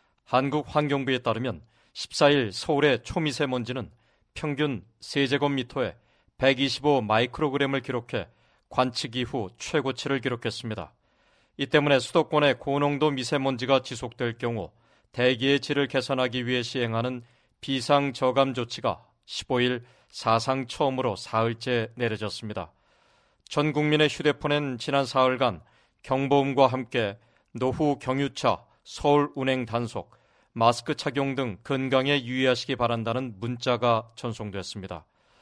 Speaker 15: 한국환경부에 따르면 14일 서울의 초미세먼지는 평균 세제곱미터에 125 마이크로그램을 기록해 관측 이후 최고치를 기록했습니다. 이 때문에 수도권의 고농도 미세먼지가 지속될 경우 대기의 질을 개선하기 위해 시행하는 비상저감 조치가 15일 사상 처음으로 사흘째 내려졌습니다. 전 국민의 휴대폰엔 지난 사흘간 경보음과 함께 노후 경유차 서울 운행 단속, 마스크 착용 등 건강에 유의하시기 바란다는 문자가 전송됐습니다.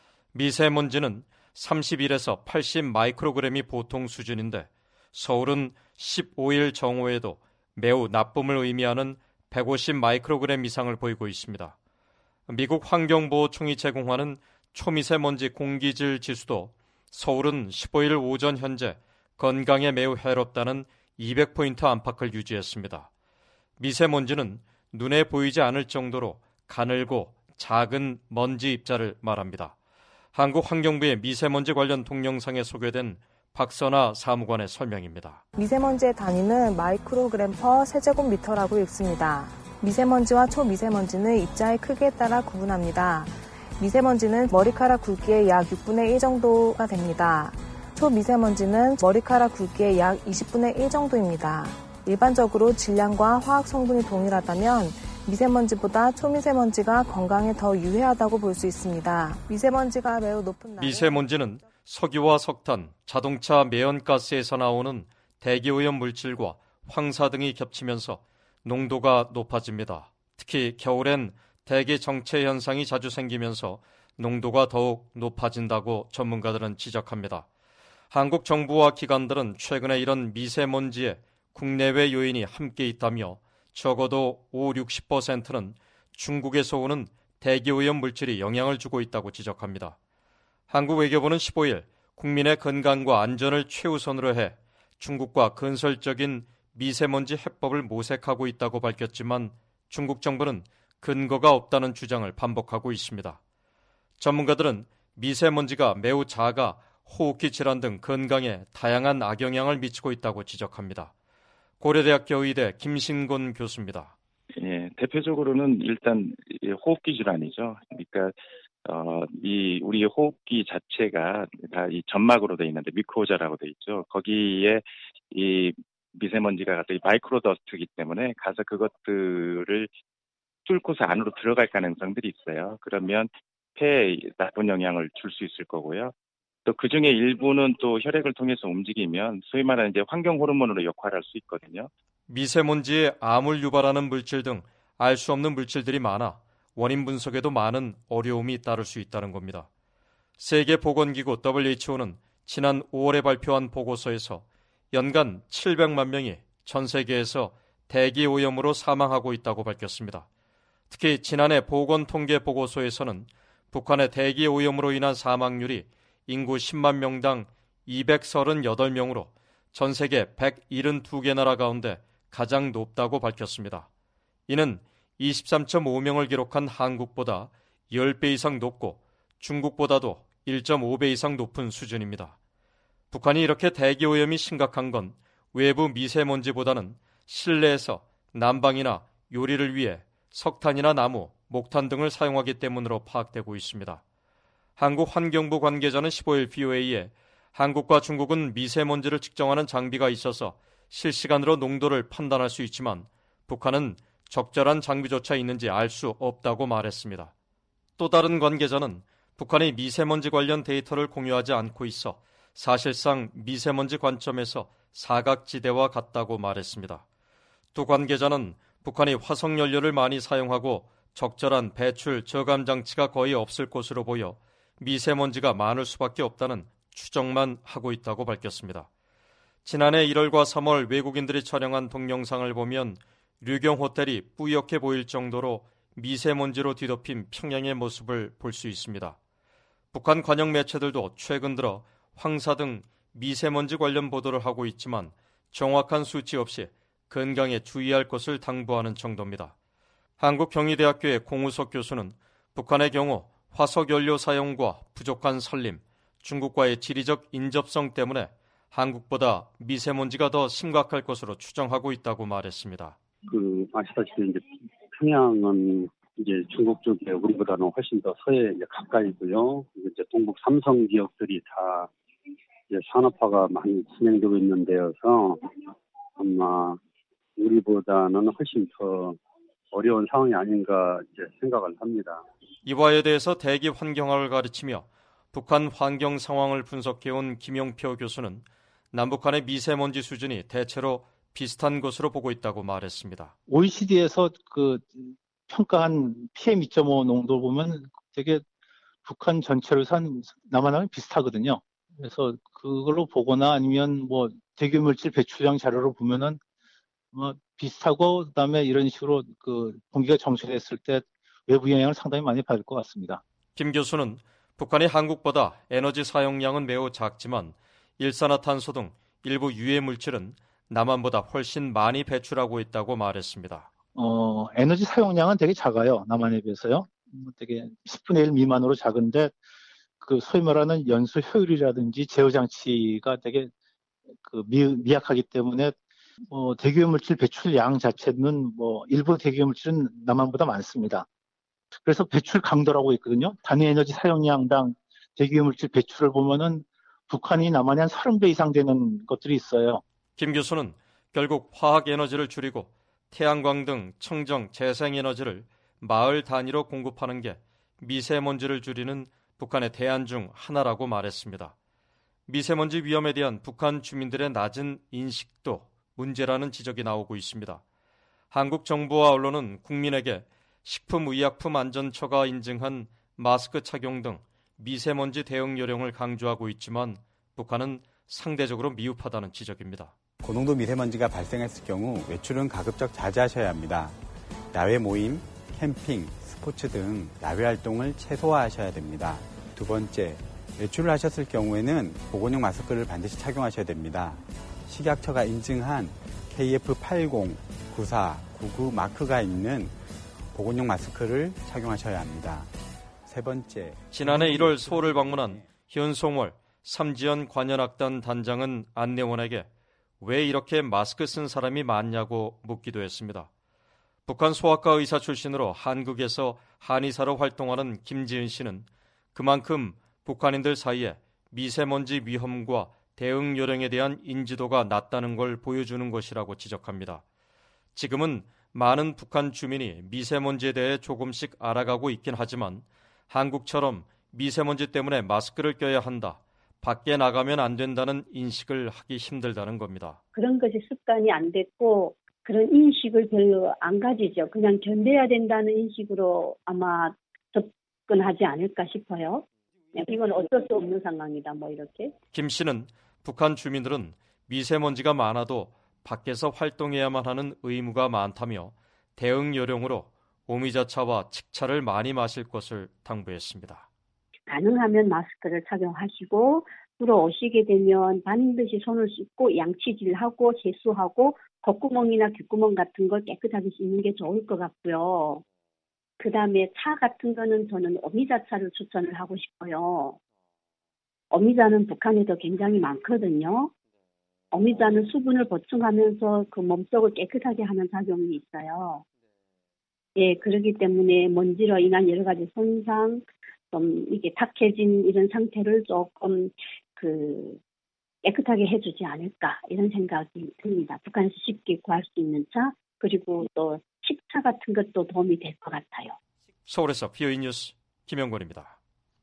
Speaker 15: 미세먼지는 31에서 80 마이크로그램이 보통 수준인데 서울은 15일 정오에도 매우 나쁨을 의미하는 150 마이크로그램 이상을 보이고 있습니다. 미국 환경보호청이 제공하는 초미세먼지 공기질 지수도 서울은 15일 오전 현재 건강에 매우 해롭다는 200포인트 안팎을 유지했습니다. 미세먼지는 눈에 보이지 않을 정도로 가늘고 작은 먼지 입자를 말합니다. 한국환경부의 미세먼지 관련 동영상에 소개된 박선아 사무관의 설명입니다.
Speaker 18: 미세먼지의 단위는 마이크로그램 퍼 세제곱미터라고 읽습니다. 미세먼지와 초미세먼지는 입자의 크기에 따라 구분합니다. 미세먼지는 머리카락 굵기의 약 6분의 1 정도가 됩니다. 초미세먼지는 머리카락 굵기의 약 20분의 1 정도입니다. 일반적으로 질량과 화학 성분이 동일하다면 미세먼지보다 초미세먼지가 건강에 더 유해하다고 볼 수 있습니다. 미세먼지가 매우 높은 날에
Speaker 15: 미세먼지는 석유와 석탄, 자동차 매연가스에서 나오는 대기오염 물질과 황사 등이 겹치면서 농도가 높아집니다. 특히 겨울엔 대기 정체 현상이 자주 생기면서 농도가 더욱 높아진다고 전문가들은 지적합니다. 한국 정부와 기관들은 최근에 이런 미세먼지에 국내외 요인이 함께 있다며 적어도 50-60%는 중국에서 오는 대기오염 물질이 영향을 주고 있다고 지적합니다. 한국 외교부는 15일 국민의 건강과 안전을 최우선으로 해 중국과 건설적인 미세먼지 해법을 모색하고 있다고 밝혔지만 중국 정부는 근거가 없다는 주장을 반복하고 있습니다. 전문가들은 미세먼지가 매우 작아 호흡기 질환 등 건강에 다양한 악영향을 미치고 있다고 지적합니다. 고려대학교 의대 김신곤 교수입니다.
Speaker 19: 예, 대표적으로는 일단 호흡기 질환이죠. 그러니까 우리 호흡기 자체가 다 이 점막으로 돼 있는데 미크로자라고 돼 있죠. 거기에 이 미세먼지가 갑자기 마이크로 더스트이기 때문에 가서 그것들을 뚫고서 안으로 들어갈 가능성들이 있어요. 그러면 폐에 나쁜 영향을 줄 수 있을 거고요. 또 그중에 일부는 또 혈액을 통해서 움직이면 소위 말하는 이제 환경 호르몬으로 역할할 수 있거든요.
Speaker 15: 미세먼지에 암을 유발하는 물질 등 알 수 없는 물질들이 많아 원인 분석에도 많은 어려움이 따를 수 있다는 겁니다. 세계보건기구 WHO는 지난 5월에 발표한 보고서에서 연간 700만 명이 전 세계에서 대기오염으로 사망하고 있다고 밝혔습니다. 특히 지난해 보건통계 보고서에서는 북한의 대기오염으로 인한 사망률이 인구 10만 명당 238명으로 전 세계 172개 나라 가운데 가장 높다고 밝혔습니다. 이는 23.5명을 기록한 한국보다 10배 이상 높고 중국보다도 1.5배 이상 높은 수준입니다. 북한이 이렇게 대기오염이 심각한 건 외부 미세먼지보다는 실내에서 난방이나 요리를 위해 석탄이나 나무, 목탄 등을 사용하기 때문으로 파악되고 있습니다. 한국환경부 관계자는 15일 VOA에 한국과 중국은 미세먼지를 측정하는 장비가 있어서 실시간으로 농도를 판단할 수 있지만 북한은 적절한 장비조차 있는지 알 수 없다고 말했습니다. 또 다른 관계자는 북한이 미세먼지 관련 데이터를 공유하지 않고 있어 사실상 미세먼지 관점에서 사각지대와 같다고 말했습니다. 두 관계자는 북한이 화석연료를 많이 사용하고 적절한 배출 저감 장치가 거의 없을 것으로 보여 미세먼지가 많을 수밖에 없다는 추정만 하고 있다고 밝혔습니다. 지난해 1월과 3월 외국인들이 촬영한 동영상을 보면 류경 호텔이 뿌옇게 보일 정도로 미세먼지로 뒤덮인 평양의 모습을 볼 수 있습니다. 북한 관영 매체들도 최근 들어 황사 등 미세먼지 관련 보도를 하고 있지만 정확한 수치 없이 건강에 주의할 것을 당부하는 정도입니다. 한국경희대학교의 공우석 교수는 북한의 경우 화석연료 사용과 부족한 산림, 중국과의 지리적 인접성 때문에 한국보다 미세먼지가 더 심각할 것으로 추정하고 있다고 말했습니다.
Speaker 20: 아시다시피 이제 평양은 이제 중국 쪽에 우리보다는 훨씬 더 서해에 이제 가까이고요. 이제 동북 삼성 지역들이 다 이제 산업화가 많이 진행되고 있는 데여서 아마 우리보다는 훨씬 더 어려운 상황이 아닌가 이제 생각을 합니다.
Speaker 15: 이와에 대해서 대기 환경학을 가르치며 북한 환경 상황을 분석해온 김용표 교수는 남북한의 미세먼지 수준이 대체로 비슷한 것으로 보고 있다고 말했습니다.
Speaker 21: OECD에서 평가한 PM2.5 농도 보면 되게 북한 전체로 산 남한하고 비슷하거든요. 그래서 그걸로 보거나 아니면 대기물질 배출량 자료로 보면은 비슷하고 그다음에 이런 식으로 공기가 정체됐을 때 외부 영향을 상당히 많이 받을 것 같습니다.
Speaker 15: 김 교수는 북한이 한국보다 에너지 사용량은 매우 작지만 일산화탄소 등 일부 유해 물질은 남한보다 훨씬 많이 배출하고 있다고 말했습니다.
Speaker 21: 에너지 사용량은 되게 작아요. 남한에 비해서요. 되게 10분의 1 미만으로 작은데 그 소위 말하는 연소 효율이라든지 제어 장치가 되게 미약하기 때문에 대기오염물질 배출량 자체는 일부 대기오염물질은 남한보다 많습니다. 그래서 배출 강도라고 있거든요. 단위 에너지 사용량당 대기오염물질 배출을 보면은 북한이 남한의 한 30배 이상 되는 것들이 있어요.
Speaker 15: 김 교수는 결국 화학 에너지를 줄이고 태양광 등 청정 재생에너지를 마을 단위로 공급하는 게 미세먼지를 줄이는 북한의 대안 중 하나라고 말했습니다. 미세먼지 위험에 대한 북한 주민들의 낮은 인식도 문제라는 지적이 나오고 있습니다. 한국 정부와 언론은 국민에게 식품의약품안전처가 인증한 마스크 착용 등 미세먼지 대응 요령을 강조하고 있지만 북한은 상대적으로 미흡하다는 지적입니다.
Speaker 2: 고농도 미세먼지가 발생했을 경우 외출은 가급적 자제하셔야 합니다. 야외 모임, 캠핑, 스포츠 등 야외 활동을 최소화하셔야 됩니다. 두 번째, 외출을 하셨을 경우에는 보건용 마스크를 반드시 착용하셔야 됩니다. 식약처가 인증한 KF80, 94, 99 마크가 있는 보건용 마스크를 착용하셔야 합니다. 세 번째,
Speaker 15: 지난해 1월 서울을 방문한 현송월 삼지연 관현악단 단장은 안내원에게 왜 이렇게 마스크 쓴 사람이 많냐고 묻기도 했습니다. 북한 소아과 의사 출신으로 한국에서 한의사로 활동하는 김지은 씨는 그만큼 북한인들 사이에 미세먼지 위험과 대응 요령에 대한 인지도가 낮다는 걸 보여주는 것이라고 지적합니다. 지금은 많은 북한 주민이 미세먼지에 대해 조금씩 알아가고 있긴 하지만 한국처럼 미세먼지 때문에 마스크를 껴야 한다, 밖에 나가면 안 된다는 인식을 하기 힘들다는 겁니다.
Speaker 22: 그런 것이 습관이 안 됐고 그런 인식을 별로 안 가지죠. 그냥 견뎌야 된다는 인식으로 아마 접근하지 않을까 싶어요. 이건 어쩔 수 없는 상황이다. 이렇게.
Speaker 15: 김 씨는 북한 주민들은 미세먼지가 많아도 밖에서 활동해야만 하는 의무가 많다며 대응 요령으로 오미자차와 칡차를 많이 마실 것을 당부했습니다.
Speaker 22: 가능하면 마스크를 착용하시고 들어오시게 되면 반드시 손을 씻고 양치질하고 세수하고 콧구멍이나 귓구멍 같은 걸 깨끗하게 씻는 게 좋을 것 같고요. 그다음에 차 같은 거는 저는 오미자차를 추천을 하고 싶어요. 오미자는 북한에도 굉장히 많거든요. 오미자는 수분을 보충하면서 그 몸속을 깨끗하게 하는 작용이 있어요. 예, 그렇기 때문에 먼지로 인한 여러 가지 손상, 좀 이게 탁해진 이런 상태를 조금 깨끗하게 해주지 않을까 이런 생각이 듭니다. 북한에서 쉽게 구할 수 있는 차, 그리고 또 식차 같은 것도 도움이 될 것 같아요.
Speaker 15: 서울에서 VOA 뉴스 김영권입니다.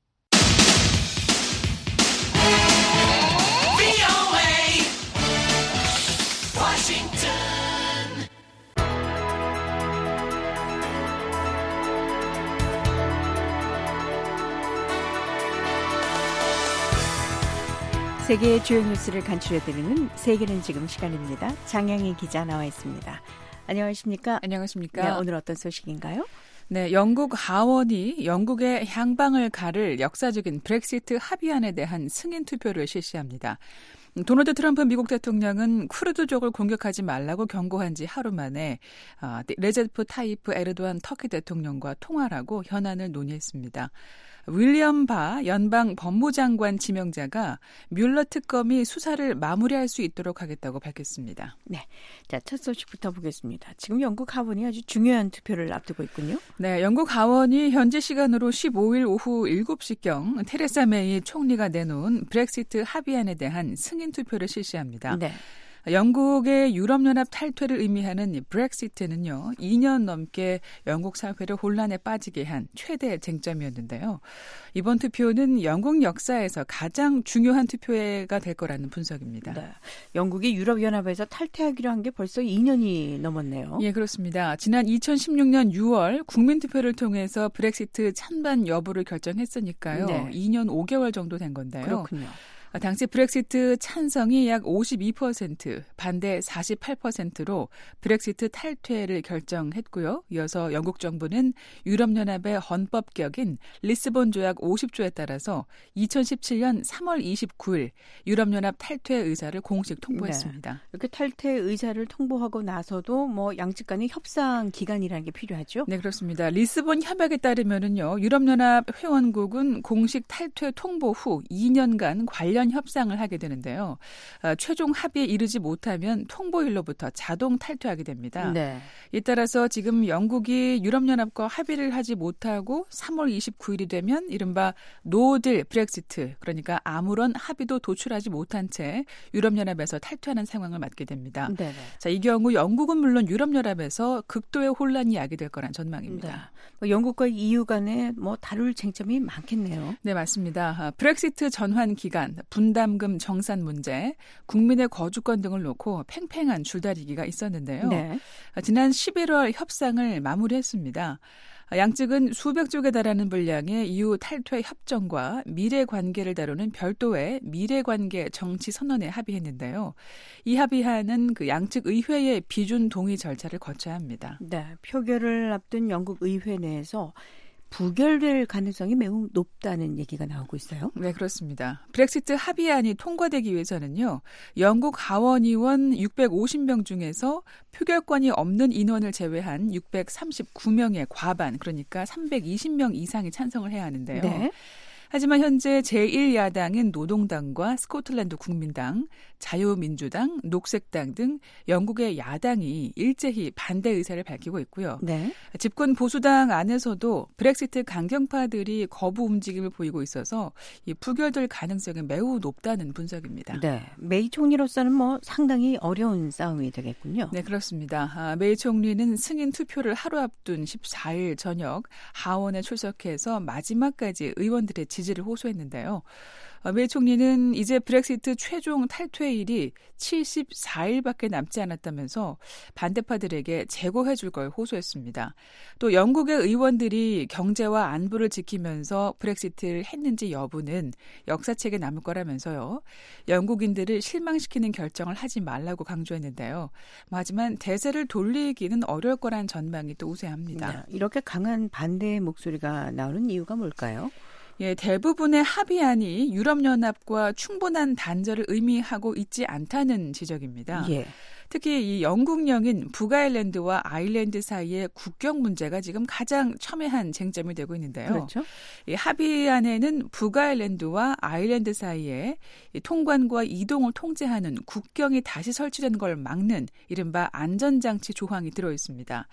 Speaker 3: 세계의 주요 뉴스를 간추려드리는 세계는 지금 시간입니다. 장영희 기자 나와 있습니다. 안녕하십니까?
Speaker 23: 안녕하십니까?
Speaker 3: 네, 오늘 어떤 소식인가요?
Speaker 23: 네, 영국 하원이 영국의 향방을 가를 역사적인 브렉시트 합의안에 대한 승인 투표를 실시합니다. 도널드 트럼프 미국 대통령은 쿠르드족을 공격하지 말라고 경고한 지 하루 만에 레제프 타이프 에르도안 터키 대통령과 통화를 하고 현안을 논의했습니다. 윌리엄 바 연방 법무장관 지명자가 뮬러 특검이 수사를 마무리할 수 있도록 하겠다고 밝혔습니다.
Speaker 3: 네, 자, 첫 소식부터 보겠습니다. 지금 영국 하원이 아주 중요한 투표를 앞두고 있군요.
Speaker 23: 네, 영국 하원이 현지 시간으로 15일 오후 7시경 테레사 메이 총리가 내놓은 브렉시트 합의안에 대한 승인 투표를 실시합니다.
Speaker 3: 네.
Speaker 23: 영국의 유럽연합 탈퇴를 의미하는 브렉시트는요, 2년 넘게 영국 사회를 혼란에 빠지게 한 최대 쟁점이었는데요. 이번 투표는 영국 역사에서 가장 중요한 투표가 될 거라는 분석입니다.
Speaker 3: 네. 영국이 유럽연합에서 탈퇴하기로 한 게 벌써 2년이 넘었네요.
Speaker 23: 예, 그렇습니다. 지난 2016년 6월 국민투표를 통해서 브렉시트 찬반 여부를 결정했으니까요.
Speaker 3: 네.
Speaker 23: 2년 5개월 정도 된 건데요.
Speaker 3: 그렇군요.
Speaker 23: 당시 브렉시트 찬성이 약 52%, 반대 48%로 브렉시트 탈퇴를 결정했고요. 이어서 영국 정부는 유럽연합의 헌법격인 리스본 조약 50조에 따라서 2017년 3월 29일 유럽연합 탈퇴 의사를 공식 통보했습니다.
Speaker 3: 네. 이렇게 탈퇴 의사를 통보하고 나서도 뭐 양측 간의 협상 기간이라는 게 필요하죠?
Speaker 23: 네, 그렇습니다. 리스본 협약에 따르면은요, 유럽연합 회원국은 공식 탈퇴 통보 후 2년간 관련 협상을 하게 되는데요. 최종 합의에 이르지 못하면 통보일로부터 자동 탈퇴하게 됩니다.
Speaker 3: 네.
Speaker 23: 이에 따라서 지금 영국이 유럽연합과 합의를 하지 못하고 3월 29일이 되면 이른바 노딜 브렉시트, 그러니까 아무런 합의도 도출하지 못한 채 유럽연합에서 탈퇴하는 상황을 맞게 됩니다.
Speaker 3: 네네.
Speaker 23: 자, 이 경우 영국은 물론 유럽연합에서 극도의 혼란이 야기될 거란 전망입니다.
Speaker 3: 네. 영국과 EU 간에 뭐 다룰 쟁점이 많겠네요.
Speaker 23: 네, 맞습니다. 브렉시트 전환 기간, 분담금 정산 문제, 국민의 거주권 등을 놓고 팽팽한 줄다리기가 있었는데요.
Speaker 3: 네.
Speaker 23: 지난 11월 협상을 마무리했습니다. 양측은 수백 쪽에 달하는 분량의 EU 탈퇴 협정과 미래 관계를 다루는 별도의 미래 관계 정치 선언에 합의했는데요. 이 합의안은 그 양측 의회의 비준 동의 절차를 거쳐야 합니다.
Speaker 3: 네, 표결을 앞둔 영국 의회 내에서 부결될 가능성이 매우 높다는 얘기가 나오고 있어요.
Speaker 23: 네, 그렇습니다. 브렉시트 합의안이 통과되기 위해서는요, 영국 하원의원 650명 중에서 표결권이 없는 인원을 제외한 639명의 과반, 그러니까 320명 이상이 찬성을 해야 하는데요.
Speaker 3: 네.
Speaker 23: 하지만 현재 제1야당인 노동당과 스코틀랜드 국민당, 자유민주당, 녹색당 등 영국의 야당이 일제히 반대 의사를 밝히고 있고요.
Speaker 3: 네.
Speaker 23: 집권 보수당 안에서도 브렉시트 강경파들이 거부 움직임을 보이고 있어서 이 부결될 가능성이 매우 높다는 분석입니다.
Speaker 3: 네, 메이 총리로서는 뭐 상당히 어려운 싸움이 되겠군요.
Speaker 23: 네, 그렇습니다. 메이 총리는 승인 투표를 하루 앞둔 14일 저녁 하원에 출석해서 마지막까지 의원들의 지지를 호소했는데요. 메이 총리는 이제 브렉시트 최종 탈퇴일이 74일밖에 남지 않았다면서 반대파들에게 재고해 줄 걸 호소했습니다. 또 영국의 의원들이 경제와 안보를 지키면서 브렉시트를 했는지 여부는 역사책에 남을 거라면서요. 영국인들을 실망시키는 결정을 하지 말라고 강조했는데요. 하지만 대세를 돌리기는 어려울 거란 전망이 또 우세합니다.
Speaker 3: 네, 이렇게 강한 반대의 목소리가 나오는 이유가 뭘까요?
Speaker 23: 예, 대부분의 합의안이 유럽연합과 충분한 단절을 의미하고 있지 않다는 지적입니다.
Speaker 3: 예.
Speaker 23: 특히 이 영국령인 북아일랜드와 아일랜드 사이의 국경 문제가 지금 가장 첨예한 쟁점이 되고 있는데요.
Speaker 3: 그렇죠.
Speaker 23: 이 합의안에는 북아일랜드와 아일랜드 사이에 이 통관과 이동을 통제하는 국경이 다시 설치되는 걸 막는 이른바 안전장치 조항이 들어 있습니다.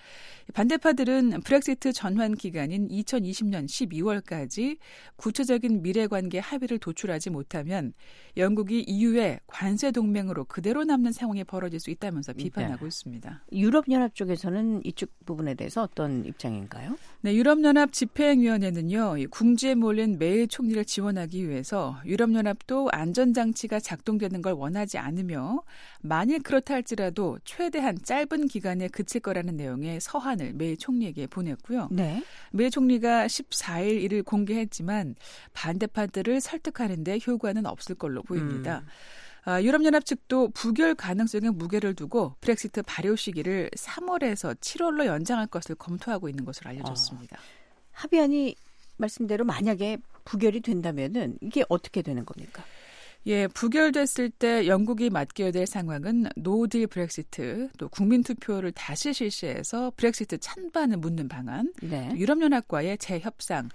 Speaker 23: 반대파들은 브렉시트 전환 기간인 2020년 12월까지 구체적인 미래관계 합의를 도출하지 못하면 영국이 EU의 관세 동맹으로 그대로 남는 상황이 벌어질 수 있다면서 비판하고 있습니다.
Speaker 3: 유럽연합 쪽에서는 이쪽 부분에 대해서 어떤 입장인가요?
Speaker 23: 네, 유럽연합 집행위원회는요, 궁지에 몰린 메이 총리를 지원하기 위해서 유럽연합도 안전장치가 작동되는 걸 원하지 않으며 만일 그렇다 할지라도 최대한 짧은 기간에 그칠 거라는 내용의 서한을 메이 총리에게 보냈고요.
Speaker 3: 네.
Speaker 23: 메이 총리가 14일 이를 공개했지만 반대파들을 설득하는 데 효과는 없을 걸로 보입니다. 유럽연합 측도 부결 가능성에 무게를 두고 브렉시트 발효 시기를 3월에서 7월로 연장할 것을 검토하고 있는 것으로 알려졌습니다.
Speaker 3: 합의안이 말씀대로 만약에 부결이 된다면은 이게 어떻게 되는 겁니까?
Speaker 23: 예, 부결됐을 때 영국이 맡겨야 될 상황은 노딜 브렉시트, 또 국민투표를 다시 실시해서 브렉시트 찬반을 묻는 방안,
Speaker 3: 네.
Speaker 23: 유럽연합과의 재협상,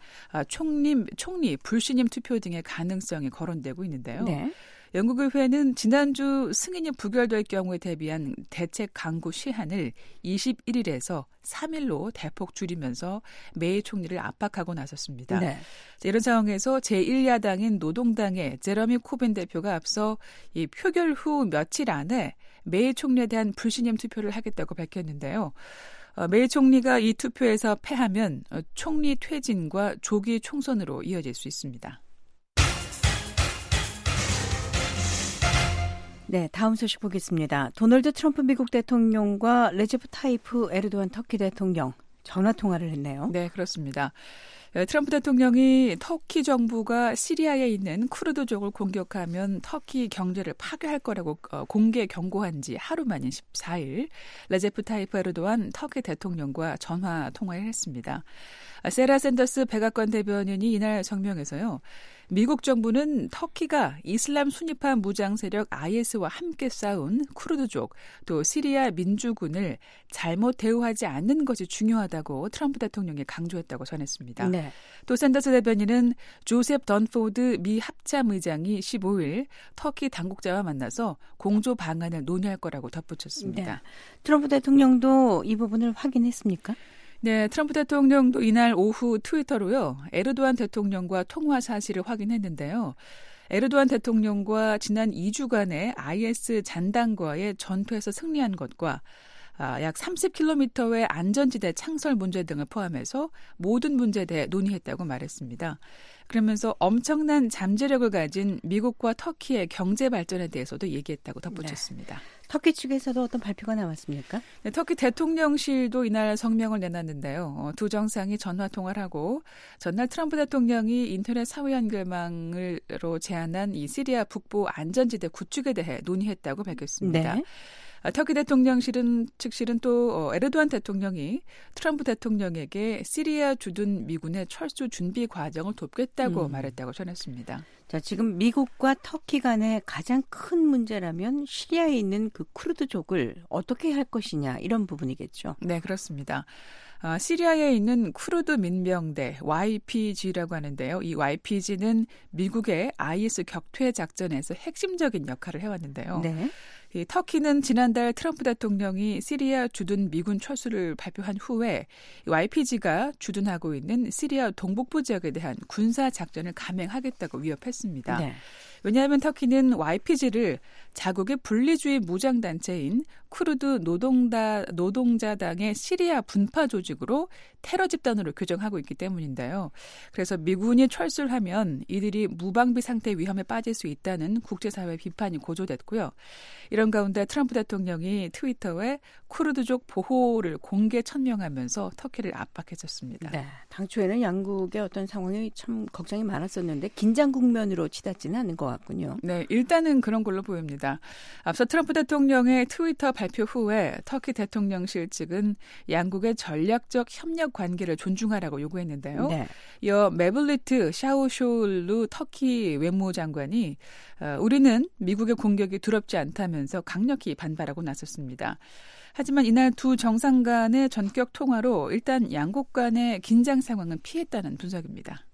Speaker 23: 총리 불신임 투표 등의 가능성이 거론되고 있는데요.
Speaker 3: 네.
Speaker 23: 영국의회는 지난주 승인이 부결될 경우에 대비한 대책 강구 시한을 21일에서 3일로 대폭 줄이면서 메이 총리를 압박하고 나섰습니다.
Speaker 3: 네.
Speaker 23: 이런 상황에서 제1야당인 노동당의 제러미 코빈 대표가 앞서 이 표결 후 며칠 안에 메이 총리에 대한 불신임 투표를 하겠다고 밝혔는데요. 메이 총리가 이 투표에서 패하면 총리 퇴진과 조기 총선으로 이어질 수 있습니다.
Speaker 3: 네, 다음 소식 보겠습니다. 도널드 트럼프 미국 대통령과 레제프 타이프 에르도안 터키 대통령 전화 통화를 했네요.
Speaker 23: 네, 그렇습니다. 트럼프 대통령이 터키 정부가 시리아에 있는 쿠르드족을 공격하면 터키 경제를 파괴할 거라고 공개 경고한 지 하루 만인 14일 레제프 타이프 에르도안 터키 대통령과 전화 통화를 했습니다. 세라 샌더스 백악관 대변인이 이날 성명에서요. 미국 정부는 터키가 이슬람 순위파 무장 세력 IS와 함께 싸운 쿠르드족 또 시리아 민주군을 잘못 대우하지 않는 것이 중요하다고 트럼프 대통령이 강조했다고 전했습니다. 네. 또 샌더스 대변인은 조셉 던포드 미 합참의장이 15일 터키 당국자와 만나서 공조 방안을 논의할 거라고 덧붙였습니다.
Speaker 3: 네. 트럼프 대통령도 이 부분을 확인했습니까?
Speaker 23: 네, 트럼프 대통령도 이날 오후 트위터로요. 에르도안 대통령과 통화 사실을 확인했는데요. 에르도안 대통령과 지난 2주간의 IS 잔당과의 전투에서 승리한 것과 약 30km의 안전지대 창설 문제 등을 포함해서 모든 문제에 대해 논의했다고 말했습니다. 그러면서 엄청난 잠재력을 가진 미국과 터키의 경제 발전에 대해서도 얘기했다고 덧붙였습니다.
Speaker 3: 네. 터키 측에서도 어떤 발표가 나왔습니까?
Speaker 23: 네, 터키 대통령실도 이날 성명을 내놨는데요. 두 정상이 전화 통화를 하고 전날 트럼프 대통령이 인터넷 사회 연결망으로 제안한 이 시리아 북부 안전지대 구축에 대해 논의했다고 밝혔습니다. 네. 터키 대통령실은 측실은 또 에르도안 대통령이 트럼프 대통령에게 시리아 주둔 미군의 철수 준비 과정을 돕겠다고 말했다고 전했습니다.
Speaker 3: 자, 지금 미국과 터키 간의 가장 큰 문제라면 시리아에 있는 그 쿠르드족을 어떻게 할 것이냐 이런 부분이겠죠.
Speaker 23: 네, 그렇습니다. 시리아에 있는 쿠르드 민병대 YPG라고 하는데요. 이 YPG는 미국의 IS 격퇴 작전에서 핵심적인 역할을 해왔는데요. 네. 이 터키는 지난달 트럼프 대통령이 시리아 주둔 미군 철수를 발표한 후에 YPG가 주둔하고 있는 시리아 동북부 지역에 대한 군사 작전을 감행하겠다고 위협했습니다. 네. 왜냐하면 터키는 YPG를 자국의 분리주의 무장단체인 쿠르드 노동자당의 시리아 분파 조직으로 테러 집단으로 규정하고 있기 때문인데요. 그래서 미군이 철수를 하면 이들이 무방비 상태 위험에 빠질 수 있다는 국제사회 비판이 고조됐고요. 이런 가운데 트럼프 대통령이 트위터에 쿠르드족 보호를 공개 천명하면서 터키를 압박했었습니다.
Speaker 3: 네, 당초에는 양국의 어떤 상황이 참 걱정이 많았었는데 긴장 국면으로 치닫지는 않은 것 같군요.
Speaker 23: 네, 일단은 그런 걸로 보입니다. 앞서 트럼프 대통령의 트위터 발표 후에 터키 대통령실 측은 양국의 전략적 협력 관계를 존중하라고 요구했는데요. 네. 이어 메블리트 샤우쇼울루 터키 외무장관이 우리는 미국의 공격이 두렵지 않다면서 강력히 반발하고 나섰습니다. 하지만 이날 두 정상 간의 전격 통화로 일단 양국 간의 긴장 상황은 피했다는 분석입니다.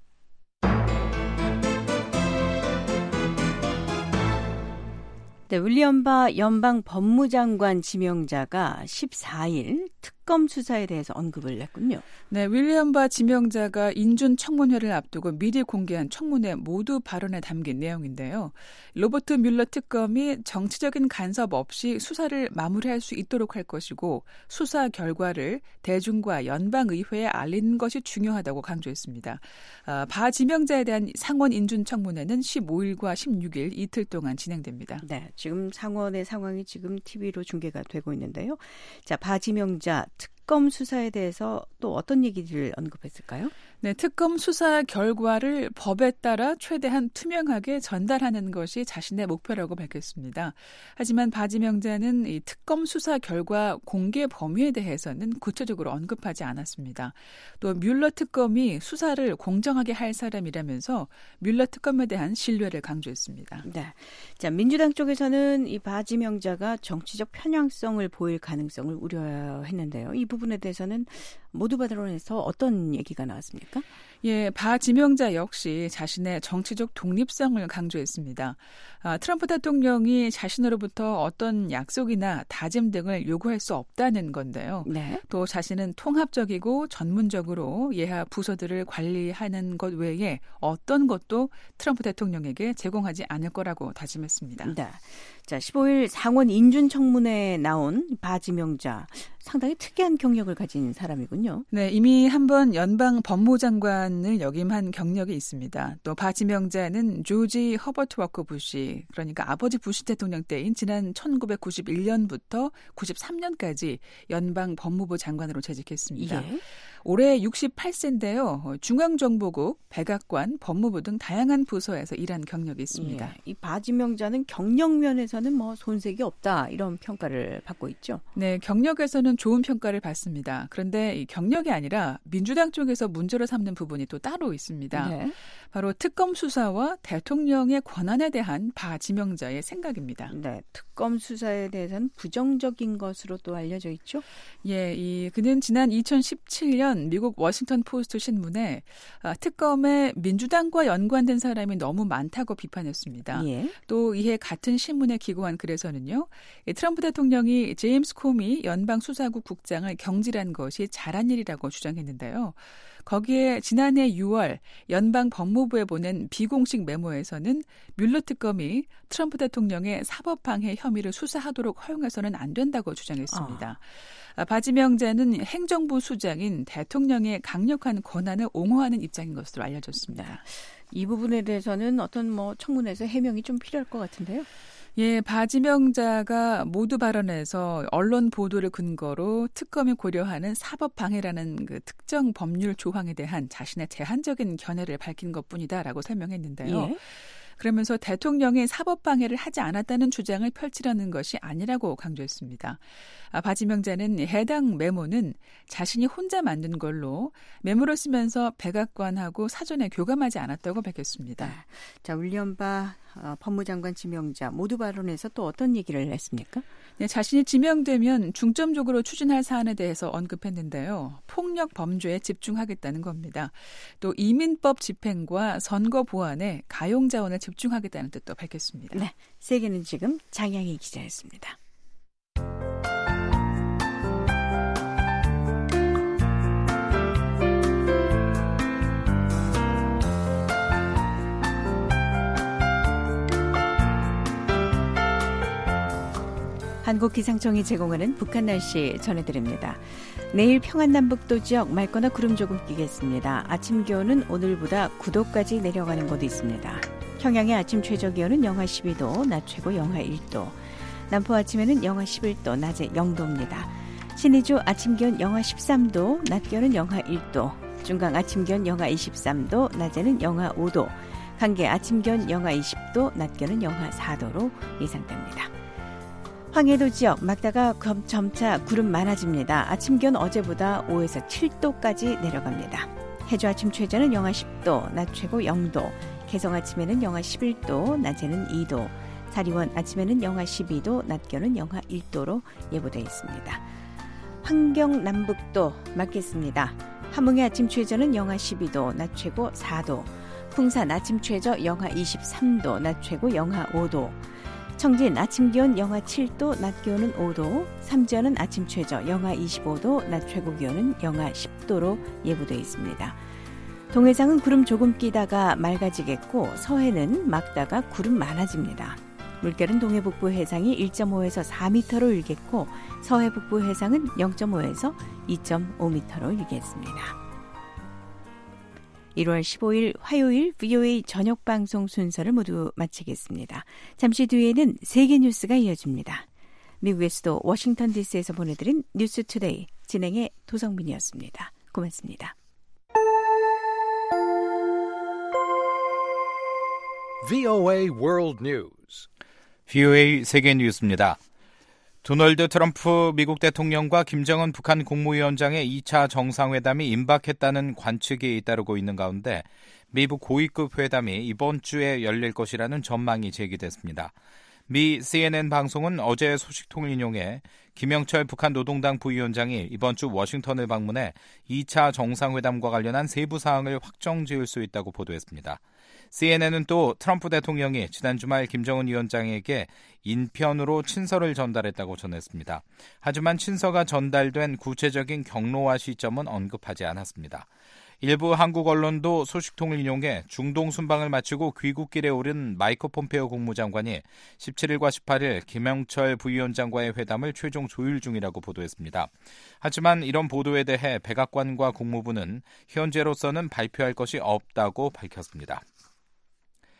Speaker 3: 네, 윌리엄 바 연방 법무장관 지명자가 14일 특검 수사에 대해서 언급을 했군요.
Speaker 23: 네, 윌리엄 바 지명자가 인준 청문회를 앞두고 미리 공개한 청문회 모두 발언에 담긴 내용인데요. 로버트 뮬러 특검이 정치적인 간섭 없이 수사를 마무리할 수 있도록 할 것이고 수사 결과를 대중과 연방의회에 알리는 것이 중요하다고 강조했습니다. 바 지명자에 대한 상원 인준 청문회는 15일과 16일 이틀 동안 진행됩니다.
Speaker 3: 네, 지금 상원의 상황이 지금 TV로 중계가 되고 있는데요. 자, 바 지명자 특검 수사에 대해서 또 어떤 얘기를 언급했을까요?
Speaker 23: 네, 특검 수사 결과를 법에 따라 최대한 투명하게 전달하는 것이 자신의 목표라고 밝혔습니다. 하지만 바 지명자는 이 특검 수사 결과 공개 범위에 대해서는 구체적으로 언급하지 않았습니다. 또 뮬러 특검이 수사를 공정하게 할 사람이라면서 뮬러 특검에 대한 신뢰를 강조했습니다.
Speaker 3: 네, 자, 민주당 쪽에서는 이 바 지명자가 정치적 편향성을 보일 가능성을 우려했는데요. 이 부분에 대해서는 모두 발언에서 어떤 얘기가 나왔습니까?
Speaker 23: 예, 바 지명자 역시 자신의 정치적 독립성을 강조했습니다. 트럼프 대통령이 자신으로부터 어떤 약속이나 다짐 등을 요구할 수 없다는 건데요. 네. 또 자신은 통합적이고 전문적으로 예하 부서들을 관리하는 것 외에 어떤 것도 트럼프 대통령에게 제공하지 않을 거라고 다짐했습니다.
Speaker 3: 네. 자, 15일 상원 인준청문회에 나온 바 지명자 상당히 특이한 경력을 가진 사람이군요.
Speaker 23: 네, 이미 한번 연방 법무장관을 역임한 경력이 있습니다. 또 바 지명자는 조지 허버트 워커 부시, 그러니까 아버지 부시 대통령 때인 지난 1991년부터 93년까지 연방 법무부 장관으로 재직했습니다. 예. 올해 68세인데요. 중앙정보국, 백악관, 법무부 등 다양한 부서에서 일한 경력이 있습니다.
Speaker 3: 예, 이 바지명자는 경력 면에서는 뭐 손색이 없다 이런 평가를 받고 있죠.
Speaker 23: 네, 경력에서는 좋은 평가를 받습니다. 그런데 이 경력이 아니라 민주당 쪽에서 문제로 삼는 부분이 또 따로 있습니다. 네. 바로 특검 수사와 대통령의 권한에 대한 바지명자의 생각입니다.
Speaker 3: 네, 특검 수사에 대해서는 부정적인 것으로 또 알려져 있죠.
Speaker 23: 예, 그는 지난 2017년 미국 워싱턴 포스트 신문에 특검에 민주당과 연관된 사람이 너무 많다고 비판했습니다. 예. 또 이해 같은 신문에 기고한 글에서는요, 트럼프 대통령이 제임스 코미 연방수사국 국장을 경질한 것이 잘한 일이라고 주장했는데요. 거기에 지난해 6월 연방 법무부에 보낸 비공식 메모에서는 뮬러 특검이 트럼프 대통령의 사법방해 혐의를 수사하도록 허용해서는 안 된다고 주장했습니다. 바지명자는 행정부 수장인 대통령의 강력한 권한을 옹호하는 입장인 것으로 알려졌습니다.
Speaker 3: 이 부분에 대해서는 어떤 청문회에서 해명이 좀 필요할 것 같은데요.
Speaker 23: 예, 바지명자가 모두 발언에서 언론 보도를 근거로 특검이 고려하는 사법방해라는 그 특정 법률 조항에 대한 자신의 제한적인 견해를 밝힌 것뿐이다라고 설명했는데요. 예. 그러면서 대통령이 사법방해를 하지 않았다는 주장을 펼치려는 것이 아니라고 강조했습니다. 바지명자는 해당 메모는 자신이 혼자 만든 걸로 메모를 쓰면서 백악관하고 사전에 교감하지 않았다고 밝혔습니다.
Speaker 3: 자, 윌리엄 바 법무장관 지명자 모두 발언에서 또 어떤 얘기를 했습니까?
Speaker 23: 네, 자신이 지명되면 중점적으로 추진할 사안에 대해서 언급했는데요. 폭력 범죄에 집중하겠다는 겁니다. 또 이민법 집행과 선거 보완에 가용 자원을 집중하겠다는 뜻도 밝혔습니다.
Speaker 3: 네, 세계는 지금 장양희 기자였습니다. 한국기상청이 제공하는 북한 날씨 전해드립니다. 내일 평안남북도 지역 맑거나 구름 조금 끼겠습니다. 아침 기온은 오늘보다 9도까지 내려가는 곳도 있습니다. 평양의 아침 최저 기온은 영하 12도, 낮 최고 영하 1도. 남포 아침에는 영하 11도, 낮에 0도입니다. 신의주 아침 기온 영하 13도, 낮 기온은 영하 1도. 중강 아침 기온 영하 23도, 낮에는 영하 5도. 강계 아침 기온 영하 20도, 낮 기온은 영하 4도로 예상됩니다. 황해도 지역 막다가 점차 구름 많아집니다. 아침 기온 어제보다 5에서 7도까지 내려갑니다. 해주 아침 최저는 영하 10도, 낮 최고 0도. 개성 아침에는 영하 11도, 낮에는 2도. 사리원 아침에는 영하 12도, 낮 기온은 영하 1도로 예보되어 있습니다. 환경 남북도 맞겠습니다. 함흥의 아침 최저는 영하 12도, 낮 최고 4도. 풍산 아침 최저 영하 23도, 낮 최고 영하 5도. 청진 아침 기온 영하 7도, 낮 기온은 5도. 삼지연은 아침 최저 영하 25도, 낮 최고 기온은 영하 10도로 예보되어 있습니다. 동해상은 구름 조금 끼다가 맑아지겠고 서해는 막다가 구름 많아집니다. 물결은 동해 북부 해상이 1.5에서 4m로 일겠고 서해 북부 해상은 0.5에서 2.5m로 일겠습니다. 1월 15일 화요일 VOA 저녁 방송 순서를 모두 마치겠습니다. 잠시 뒤에는 세계 뉴스가 이어집니다. 미국의 수도 워싱턴 DC에서 보내드린 뉴스 투데이 진행의 도성민이었습니다. 고맙습니다.
Speaker 4: VOA World News.
Speaker 6: VOA 세계 뉴스입니다. 도널드 트럼프 미국 대통령과 김정은 북한 국무위원장의 2차 정상회담이 임박했다는 관측이 잇따르고 있는 가운데 미국 고위급 회담이 이번 주에 열릴 것이라는 전망이 제기됐습니다. 미 CNN 방송은 어제 소식통을 인용해 김영철 북한 노동당 부위원장이 이번 주 워싱턴을 방문해 2차 정상회담과 관련한 세부 사항을 확정 지을 수 있다고 보도했습니다. CNN은 또 트럼프 대통령이 지난 주말 김정은 위원장에게 인편으로 친서를 전달했다고 전했습니다. 하지만 친서가 전달된 구체적인 경로와 시점은 언급하지 않았습니다. 일부 한국 언론도 소식통을 인용해 중동 순방을 마치고 귀국길에 오른 마이크 폼페오 국무장관이 17일과 18일 김영철 부위원장과의 회담을 최종 조율 중이라고 보도했습니다. 하지만 이런 보도에 대해 백악관과 국무부는 현재로서는 발표할 것이 없다고 밝혔습니다.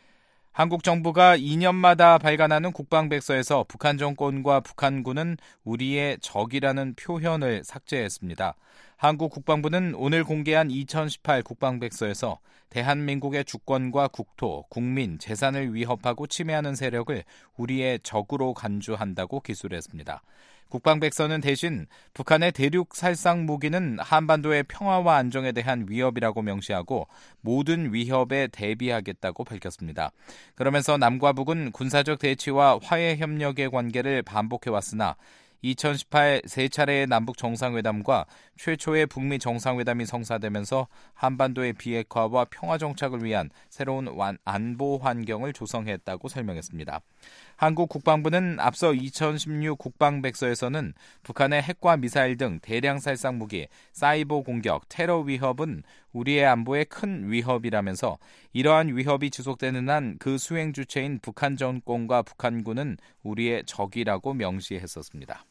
Speaker 6: 한국 정부가 2년마다 발간하는 국방백서에서 북한 정권과 북한군은 우리의 적이라는 표현을 삭제했습니다. 한국 국방부는 오늘 공개한 2018 국방백서에서 대한민국의 주권과 국토, 국민, 재산을 위협하고 침해하는 세력을 우리의 적으로 간주한다고 기술했습니다. 국방백서는 대신 북한의 대륙 살상 무기는 한반도의 평화와 안정에 대한 위협이라고 명시하고 모든 위협에 대비하겠다고 밝혔습니다. 그러면서 남과 북은 군사적 대치와 화해 협력의 관계를 반복해왔으나 2018 세 차례의 남북 정상회담과 최초의 북미 정상회담이 성사되면서 한반도의 비핵화와 평화 정착을 위한 새로운 안보 환경을 조성했다고 설명했습니다. 한국 국방부는 앞서 2016 국방백서에서는 북한의 핵과 미사일 등 대량 살상 무기, 사이버 공격, 테러 위협은 우리의 안보에 큰 위협이라면서 이러한 위협이 지속되는 한 그 수행 주체인 북한 정권과 북한군은 우리의 적이라고 명시했었습니다.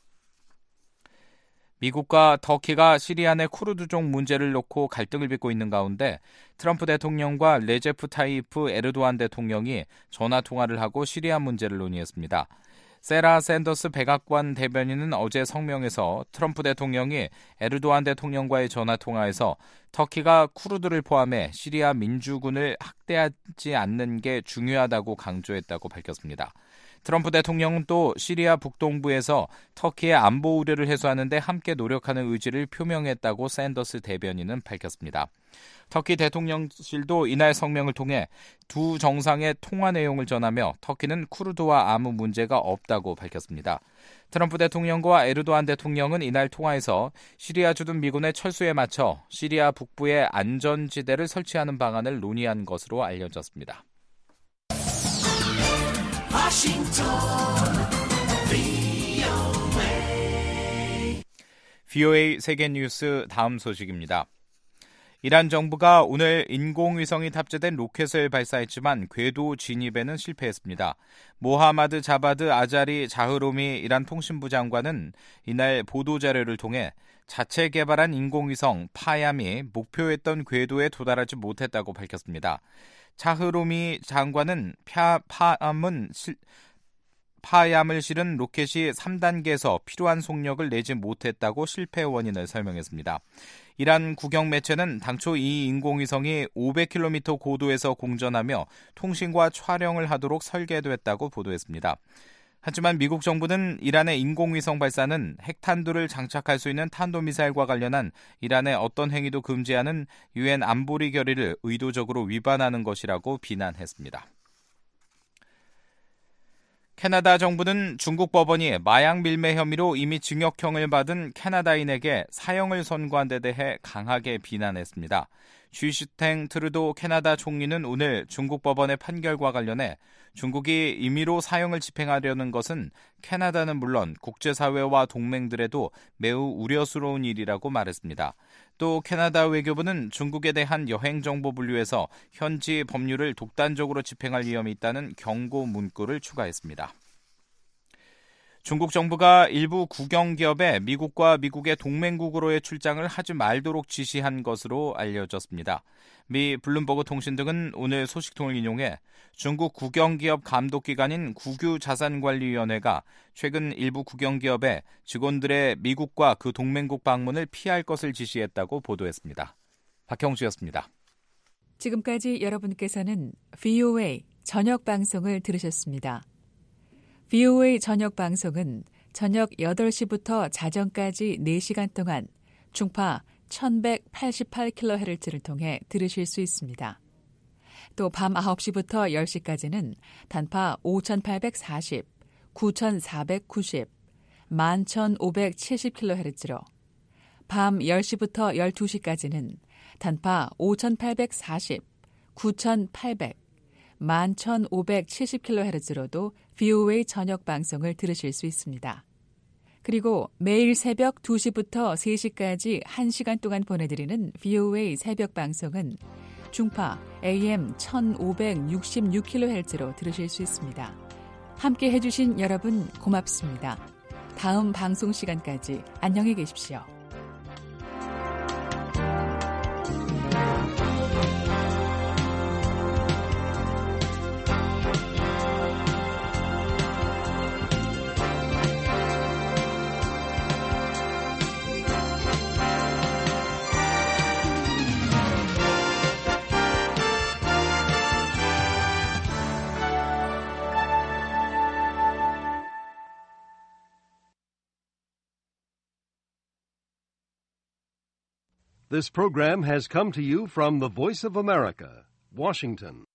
Speaker 6: 미국과 터키가 시리아 내 쿠르드족 문제를 놓고 갈등을 빚고 있는 가운데 트럼프 대통령과 레제프 타이프 에르도안 대통령이 전화통화를 하고 시리아 문제를 논의했습니다. 세라 샌더스 백악관 대변인은 어제 성명에서 트럼프 대통령이 에르도안 대통령과의 전화통화에서 터키가 쿠르드를 포함해 시리아 민주군을 학대하지 않는 게 중요하다고 강조했다고 밝혔습니다. 트럼프 대통령은 또 시리아 북동부에서 터키의 안보 우려를 해소하는 데 함께 노력하는 의지를 표명했다고 샌더스 대변인은 밝혔습니다. 터키 대통령실도 이날 성명을 통해 두 정상의 통화 내용을 전하며 터키는 쿠르드와 아무 문제가 없다고 밝혔습니다. 트럼프 대통령과 에르도안 대통령은 이날 통화에서 시리아 주둔 미군의 철수에 맞춰 시리아 북부에 안전지대를 설치하는 방안을 논의한 것으로 알려졌습니다. VOA 세계뉴스 다음 소식입니다. 이란 정부가 오늘 인공위성이 탑재된 로켓을 발사했지만 궤도 진입에는 실패했습니다. 모하마드 자바드 아자리 자흐로미 이란 통신부 장관은 이날 보도자료를 통해 자체 개발한 인공위성 파얌이 목표했던 궤도에 도달하지 못했다고 밝혔습니다. 자흐로미 장관은 파얌을 실은 로켓이 3단계에서 필요한 속력을 내지 못했다고 실패 원인을 설명했습니다. 이란 국영 매체는 당초 이 인공위성이 500km 고도에서 공전하며 통신과 촬영을 하도록 설계됐다고 보도했습니다. 하지만 미국 정부는 이란의 인공위성 발사는 핵탄두를 장착할 수 있는 탄도미사일과 관련한 이란의 어떤 행위도 금지하는 유엔 안보리 결의를 의도적으로 위반하는 것이라고 비난했습니다. 캐나다 정부는 중국 법원이 마약 밀매 혐의로 이미 징역형을 받은 캐나다인에게 사형을 선고한 데 대해 강하게 비난했습니다. 쥐슈탱 트루도 캐나다 총리는 오늘 중국 법원의 판결과 관련해 중국이 임의로 사형을 집행하려는 것은 캐나다는 물론 국제사회와 동맹들에도 매우 우려스러운 일이라고 말했습니다. 또 캐나다 외교부는 중국에 대한 여행정보 분류에서 현지 법률을 독단적으로 집행할 위험이 있다는 경고 문구를 추가했습니다. 중국 정부가 일부 국영기업에 미국과 미국의 동맹국으로의 출장을 하지 말도록 지시한 것으로 알려졌습니다. 미 블룸버그 통신 등은 오늘 소식통을 인용해 중국 국영기업 감독기관인 국유자산관리위원회가 최근 일부 국영기업에 직원들의 미국과 그 동맹국 방문을 피할 것을 지시했다고 보도했습니다. 박형주였습니다.
Speaker 23: 지금까지 여러분께서는 VOA 저녁 방송을 들으셨습니다. VOA 저녁 방송은 저녁 8시부터 자정까지 4시간 동안 중파 1188kHz를 통해 들으실 수 있습니다. 또 밤 9시부터 10시까지는 단파 5840, 9490, 11570kHz로 밤 10시부터 12시까지는 단파 5840, 9800, 11570kHz로도 VOA 저녁 방송을 들으실 수 있습니다. 그리고 매일 새벽 2시부터 3시까지 1시간 동안 보내드리는 VOA 새벽 방송은 중파 AM 1566kHz로 들으실 수 있습니다. 함께 해주신 여러분 고맙습니다. 다음 방송 시간까지 안녕히 계십시오.
Speaker 4: This program has come to you from the Voice of America, Washington.